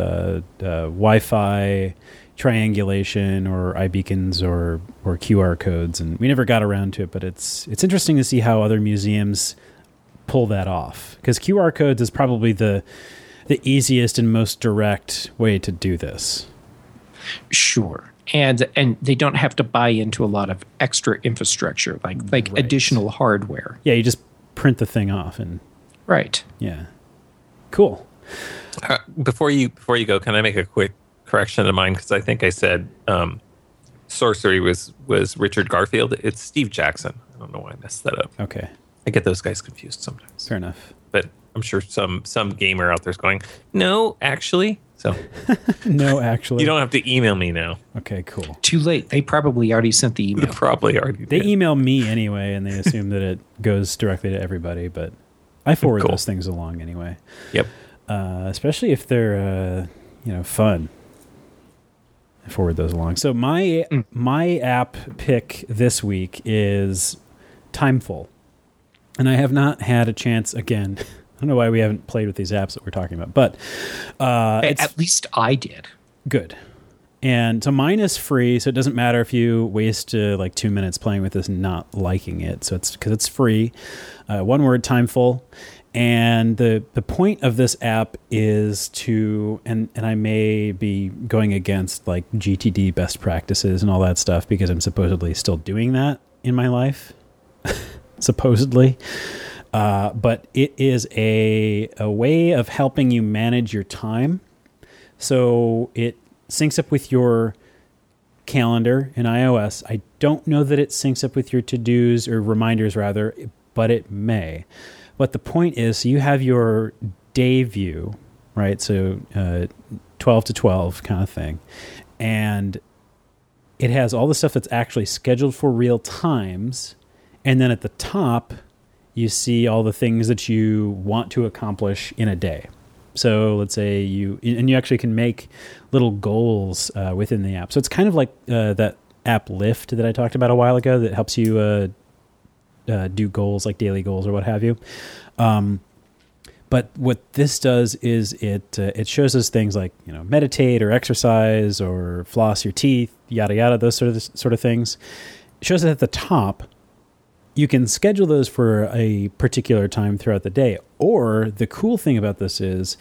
Wi-Fi triangulation or iBeacons or QR codes, and we never got around to it. But it's interesting to see how other museums pull that off, because QR codes is probably the easiest and most direct way to do this. Sure. And they don't have to buy into a lot of extra infrastructure, like additional hardware. Yeah, you just print the thing off and right. Yeah. Cool. Before you go, can I make a quick correction of mine? Because I think I said sorcery was Richard Garfield. It's Steve Jackson. I don't know why I messed that up. Okay. I get those guys confused sometimes. Fair enough. But I'm sure some gamer out there's going, no, actually. So no, actually. You don't have to email me now. Okay, cool. Too late. They probably already sent the email. They probably already They did. email me anyway, and they assume that it goes directly to everybody, but I forward those things along anyway. Yep. Especially if they're fun. I forward those along. So my app pick this week is Timeful. And I have not had a chance again. I don't know why we haven't played with these apps that we're talking about, but at least I did. Good. And so mine is free, so it doesn't matter if you waste like 2 minutes playing with this and not liking it. So it's because it's free. One word, Timeful. And the point of this app is to, and I may be going against like GTD best practices and all that stuff because I'm supposedly still doing that in my life. Supposedly. But it is a way of helping you manage your time. So it syncs up with your calendar in iOS. I don't know that it syncs up with your to-dos or reminders rather, but it may. But the point is, so you have your day view, right? So 12 to 12 kind of thing. And it has all the stuff that's actually scheduled for real times. And then at the top, you see all the things that you want to accomplish in a day. So let's say you actually can make little goals within the app. So it's kind of like that app Lift that I talked about a while ago that helps you do goals like daily goals or what have you. But what this does is it shows us things like meditate or exercise or floss your teeth, yada yada, those sort of things. It shows it at the top. You can schedule those for a particular time throughout the day. Or the cool thing about this is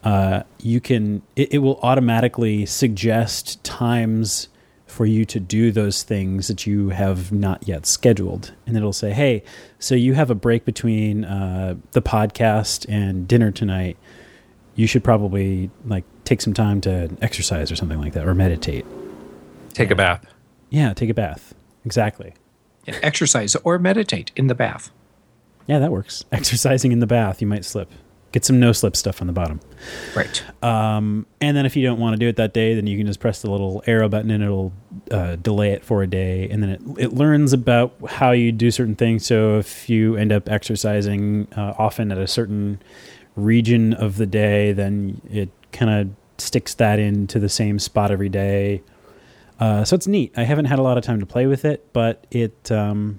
it will automatically suggest times for you to do those things that you have not yet scheduled. And it'll say, hey, so you have a break between the podcast and dinner tonight. You should probably take some time to exercise or something like that, or meditate. Take a bath. Yeah, take a bath. Exactly. Exercise or meditate in the bath. Yeah, that works. Exercising in the bath, you might slip. Get some no-slip stuff on the bottom. Right. And then if you don't want to do it that day, then you can just press the little arrow button and it'll delay it for a day. And then it learns about how you do certain things. So if you end up exercising often at a certain region of the day, then it kind of sticks that into the same spot every day. So it's neat. I haven't had a lot of time to play with it, but it... and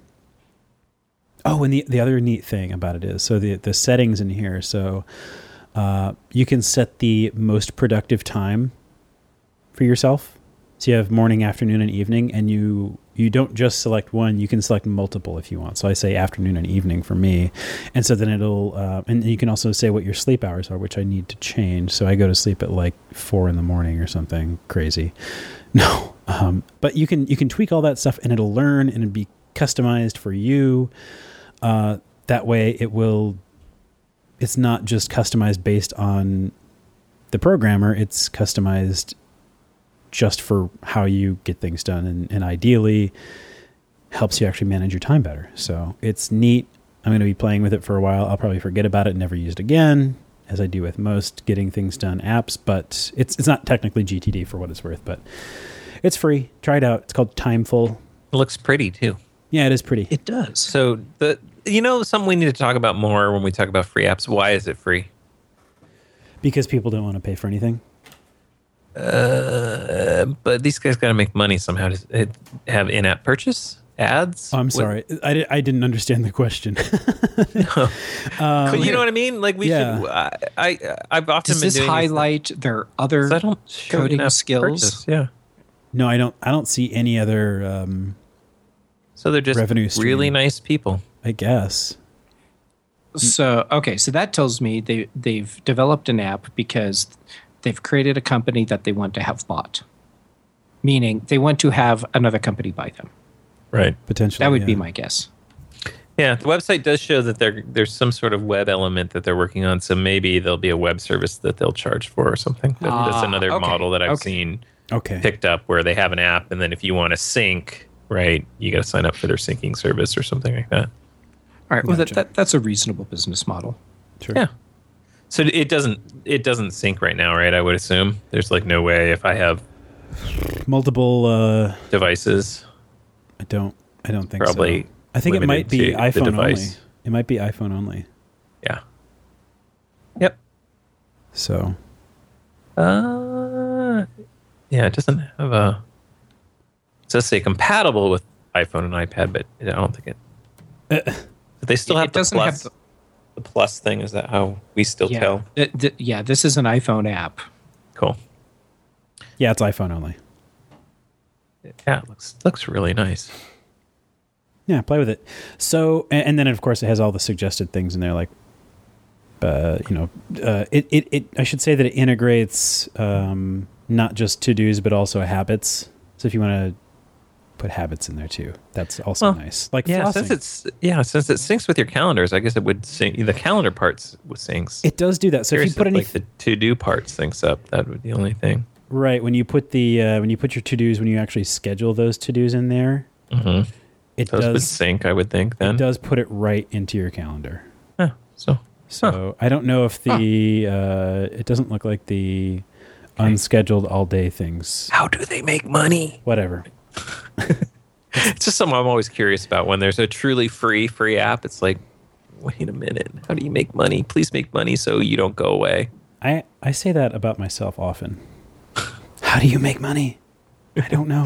the other neat thing about it is, so the settings in here, so you can set the most productive time for yourself. So you have morning, afternoon, and evening, and you you don't just select one, you can select multiple if you want. So I say afternoon and evening for me. And so then it'll, and you can also say what your sleep hours are, which I need to change. So I go to sleep at like 4 a.m. or something crazy. No. But you can tweak all that stuff and it'll learn and it'll be customized for you. That way it's not just customized based on the programmer, it's customized just for how you get things done, and ideally helps you actually manage your time better. So it's neat. I'm going to be playing with it for a while. I'll probably forget about it and never use it again, as I do with most getting things done apps, but it's not technically GTD for what it's worth, but it's free. Try it out. It's called Timeful. It looks pretty too. Yeah, it is pretty. It does. So something we need to talk about more when we talk about free apps. Why is it free? Because people don't want to pay for anything. But these guys got to make money somehow. Does it have in-app purchase ads? Oh, I'm sorry. I didn't understand the question. But you know what I mean? Like should. I've often Does been this doing highlight their other I don't show coding in-app skills? purchase, yeah. No, I don't see any other So they're just revenue stream. really nice people. I guess. So that tells me they've developed an app because they've created a company that they want to have bought, meaning they want to have another company buy them. Right. Potentially. That would be my guess. Yeah, the website does show that there's some sort of web element that they're working on. So maybe there'll be a web service that they'll charge for or something. That's another model that I've seen picked up where they have an app, and then if you want to sync, right, you got to sign up for their syncing service or something like that. All right. Well, that's a reasonable business model. Sure. Yeah. So it doesn't sync right now, right? I would assume there's like no way if I have multiple devices. I don't think probably so. I think it might be iPhone only. It might be iPhone only. Yeah. Yep. So. Yeah, it doesn't have a. It does say compatible with iPhone and iPad, but I don't think it. But they still have the plus. The plus thing, is that how we still tell? This is an iPhone app. Cool. Yeah, it's iPhone only. Yeah, it looks really nice. Yeah, play with it. So, and then of course it has all the suggested things in there, like, I should say that it integrates not just to-dos but also habits. So if you want to put habits in there too, that's also nice. Like flossing. Since it syncs with your calendars, I guess it would sync the calendar parts with syncs. It does do that. So if you put like the to-do part syncs up, that would be the only thing. Right, when you put your to-dos, when you actually schedule those to-dos in there, it does would sync, I would think. Then it does put it right into your calendar. So I don't know if it doesn't look like the unscheduled all day things. How do they make money? Whatever. It's just something I'm always curious about. When there's a truly free app, it's like, wait a minute, how do you make money? Please make money so you don't go away. I say that about myself often. How do you make money? I don't know.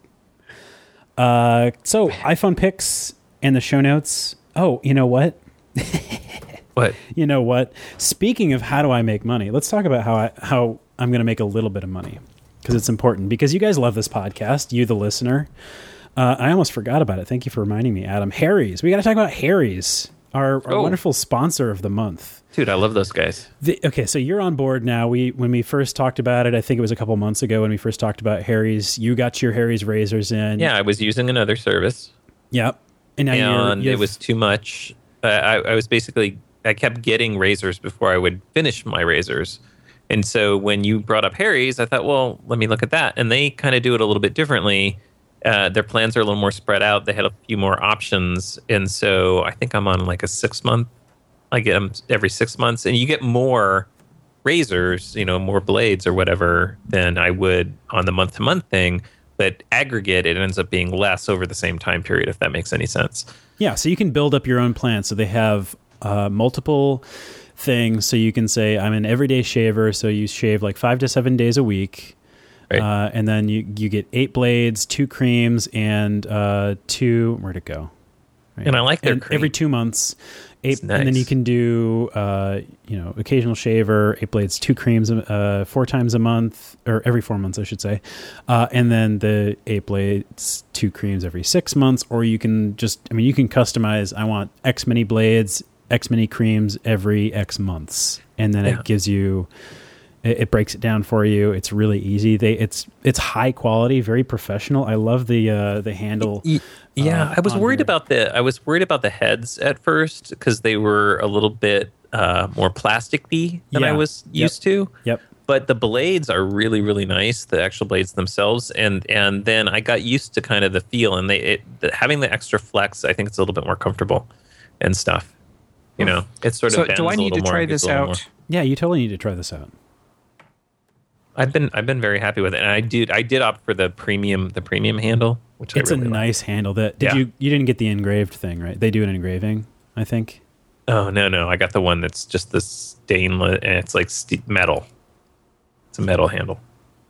So iPhone pics and the show notes. Oh, you know what? What? You know what? Speaking of how do I make money, let's talk about how I'm going to make a little bit of money, because it's important. Because you guys love this podcast, you the listener. I almost forgot about it. Thank you for reminding me, Adam. Harry's. We got to talk about Harry's, our wonderful sponsor of the month. Dude, I love those guys. Okay, so you're on board now. When we first talked about it, I think it was a couple months ago when we first talked about Harry's. You got your Harry's razors in. Yeah, I was using another service. Yep. And now it was too much. I kept getting razors before I would finish my razors. And so when you brought up Harry's, I thought, well, let me look at that. And they kind of do it a little bit differently. Their plans are a little more spread out. They had a few more options. And so I think I'm on like a 6-month. I get them every 6 months. And you get more razors, more blades or whatever than I would on the month-to-month thing. But aggregate, it ends up being less over the same time period, if that makes any sense. Yeah, so you can build up your own plan. So they have multiple things. So you can say, I'm an everyday shaver. So you shave like 5 to 7 days a week. Right. And then you get 8 blades, 2 creams, and 2, where'd it go? Right. And I like their cream. Every 2 months, 8, Nice. and then you can do occasional shaver, 8 blades, 2 creams 4 times a month, or every 4 months I should say, and then the 8 blades, 2 creams every 6 months. Or you can you can customize. I want X many blades, X many creams every X months, and then it gives you. It breaks it down for you. It's really easy. It's high quality, very professional. I love the handle. Yeah, I was on worried here. about the heads at first because they were a little bit more plasticky than I was used to. Yep. But the blades are really, really nice. The actual blades themselves, and then I got used to kind of the feel, and having the extra flex, I think it's a little bit more comfortable and stuff. You know, it's sort of. So do I need to try this out? Yeah, you totally need to try this out. I've been very happy with it, and I did opt for the premium handle, which It's I really a nice handle. You didn't get the engraved thing, right? They do an engraving, I think. Oh no, I got the one that's just the stainless, and it's like metal. It's a metal handle.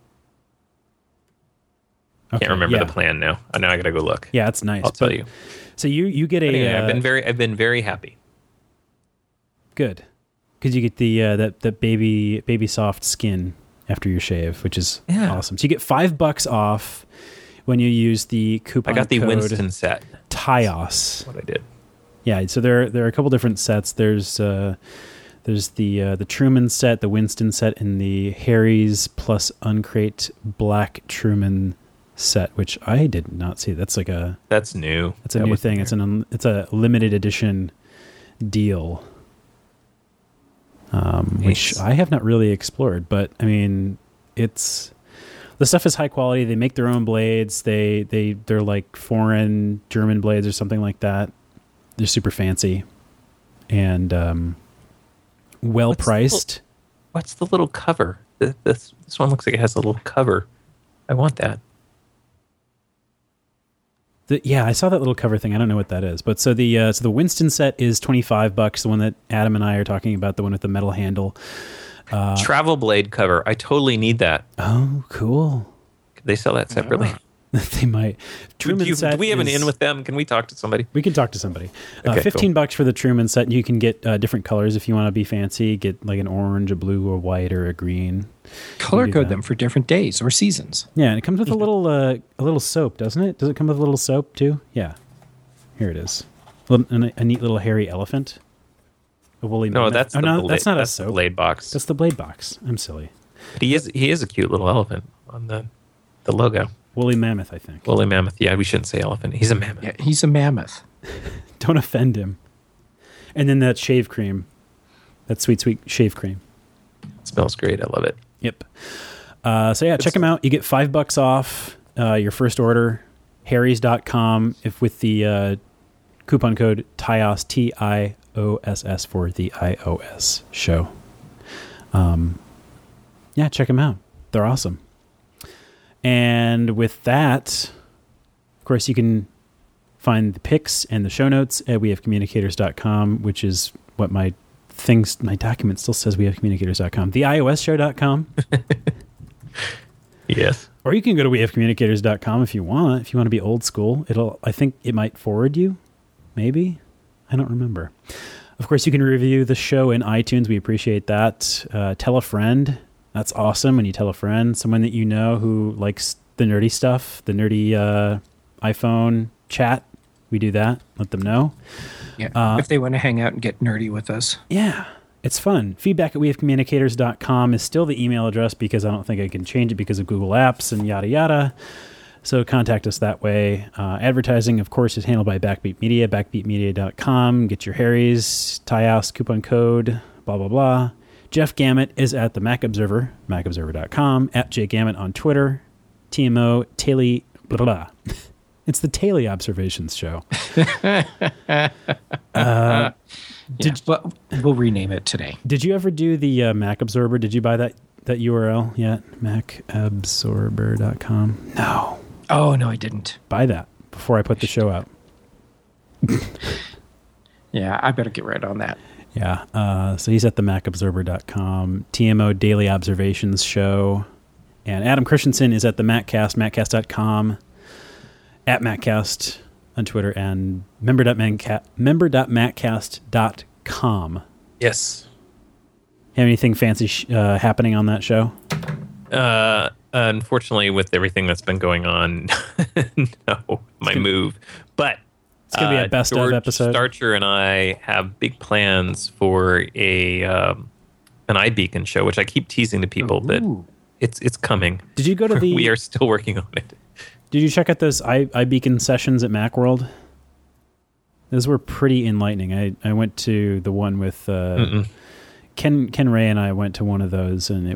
Okay, Can't remember the plan now. Now I gotta go look. Yeah, it's nice. I'll tell you. So you get a. Anyway, I've been very happy. Good, because you get the that baby soft skin after your shave, which is awesome. So you get $5 off when you use the coupon. I got the code Winston set. TIOS. What I did. Yeah, so there are a couple different sets. There's the Truman set, the Winston set, and the Harry's plus Uncrate Black Truman set, which I did not see. That's new. That's a new thing. It's a limited edition deal. Which I have not really explored, but I mean, the stuff is high quality. They make their own blades. They're like foreign German blades or something like that. They're super fancy and well priced. What's the little cover? This one looks like it has a little cover. I want that. I saw that little cover thing. I don't know what that is, but so the Winston set is $25. The one that Adam and I are talking about, the one with the metal handle, Travel blade cover. I totally need that. Oh, cool. Could they sell that separately? They might. Truman set. Do we have an in with them? Can we talk to somebody? We can talk to somebody. Okay, $15 for the Truman set. You can get different colors if you want to be fancy. Get like an orange, a blue, a white, or a green. Color code them for different days or seasons. Yeah, and it comes with a little soap, doesn't it? Does it come with a little soap too? Yeah. Here it is. A neat little hairy elephant. A woolly. No, that's that's not that's a soap. the blade box. That's the blade box. I'm silly. But he is a cute little elephant on the logo. Woolly mammoth, I think. Woolly mammoth. Yeah, we shouldn't say elephant. He's a mammoth. Yeah, he's a mammoth. Don't offend him. And then that shave cream. That sweet shave cream. It smells great. I love it. Yep. Check them out. You get $5 off your first order. Harrys.com with the coupon code TIOS, TIOSS for the iOS show. Check them out. They're awesome. And with that, of course, you can find the pics and the show notes at wehavecommunicators.com, which is what my document still says wehavecommunicators.com. TheIOSshow.com. Yes. Or you can go to wehavecommunicators.com if you want. If you want to be old school, I think it might forward you. Maybe. I don't remember. Of course, you can review the show in iTunes. We appreciate that. Tell a friend. That's awesome when you tell a friend, someone that you know who likes the nerdy stuff, the nerdy iPhone chat. We do that. Let them know. Yeah, if they want to hang out and get nerdy with us. Yeah, it's fun. Feedback at wehavecommunicators.com is still the email address because I don't think I can change it because of Google Apps and yada yada. So contact us that way. Advertising, of course, is handled by Backbeat Media, backbeatmedia.com. Get your Harry's, TIOS coupon code, blah, blah, blah. Jeff Gamet is at the Mac Observer, macobserver.com, at JGamet on Twitter, TMO, Taily, blah, blah, blah. It's the Taily Observations Show. We'll rename it today. Did you ever do the Mac Observer? Did you buy that URL yet? macobserver.com? No. Oh, no, I didn't. Buy that before I put the show out. Yeah, I better get right on that. Yeah. So he's at the macobserver.com, TMO Daily Observations Show. And Adam Christensen is at the Maccast, maccast.com, at Maccast. on Twitter, and member.mattcast.com. Yes. Have anything fancy happening on that show? Unfortunately, with everything that's been going on, no, move. But it's going to be a best of episode. Starcher and I have big plans for an iBeacon show, which I keep teasing to people that it's coming. Did you go to the? We are still working on it. Did you check out those iBeacon sessions at Macworld? Those were pretty enlightening. I went to the one with Ken Ray, and I went to one of those, and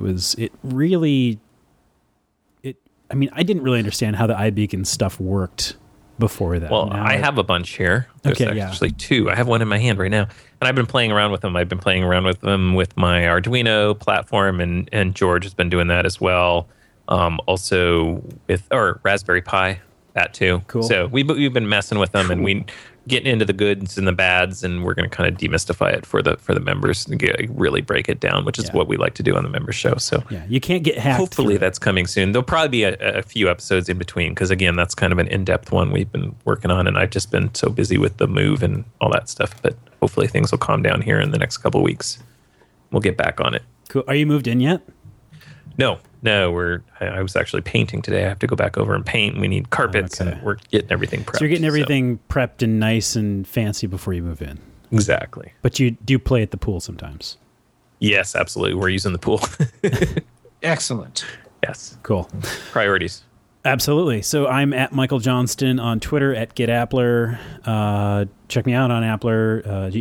I mean, I didn't really understand how the iBeacon stuff worked before that. Well, I have a bunch here. There's actually two. I have one in my hand right now, and I've been playing around with them. I've been playing around with them with my Arduino platform, and George has been doing that as well. Also with Raspberry Pi, that too. Cool. So we've been messing with them, and we getting into the goods and the bads, and we're going to kind of demystify it for the members and really break it down, which is what we like to do on the members show. So you can't get hacked. Hopefully that's coming soon. There'll probably be a few episodes in between, because again, that's kind of an in-depth one we've been working on, and I've just been so busy with the move and all that stuff. But hopefully things will calm down here in the next couple of weeks. We'll get back on it. Cool. Are you moved in yet? No. I was actually painting today. I have to go back over and paint. We need carpets, and we're getting everything prepped. So you're getting everything prepped and nice and fancy before you move in. Exactly. But you do play at the pool sometimes. Yes, absolutely. We're using the pool. Excellent. Yes. Cool. Priorities. Absolutely. So I'm at Michael Johnston on Twitter, at GetAppler. Check me out on Appler,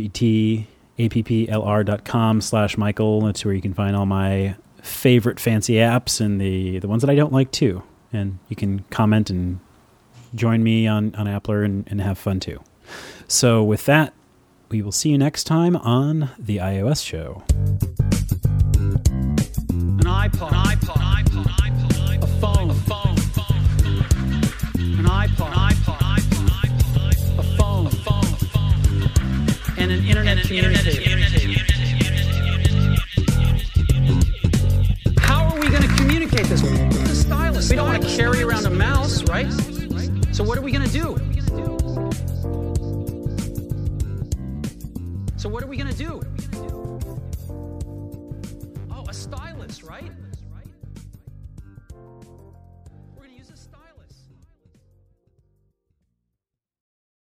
GetAppler.com/Michael. That's where you can find all my favorite fancy apps and the ones that I don't like too. And you can comment and join me on Appler and have fun too. So with that, we will see you next time on the iOS show. An iPod, a phone, an iPod, a phone, and an internet communicator. How are we going to communicate this? The stylus. We don't want to carry around a mouse, right? So what are we going to do? Oh, a stylus, right?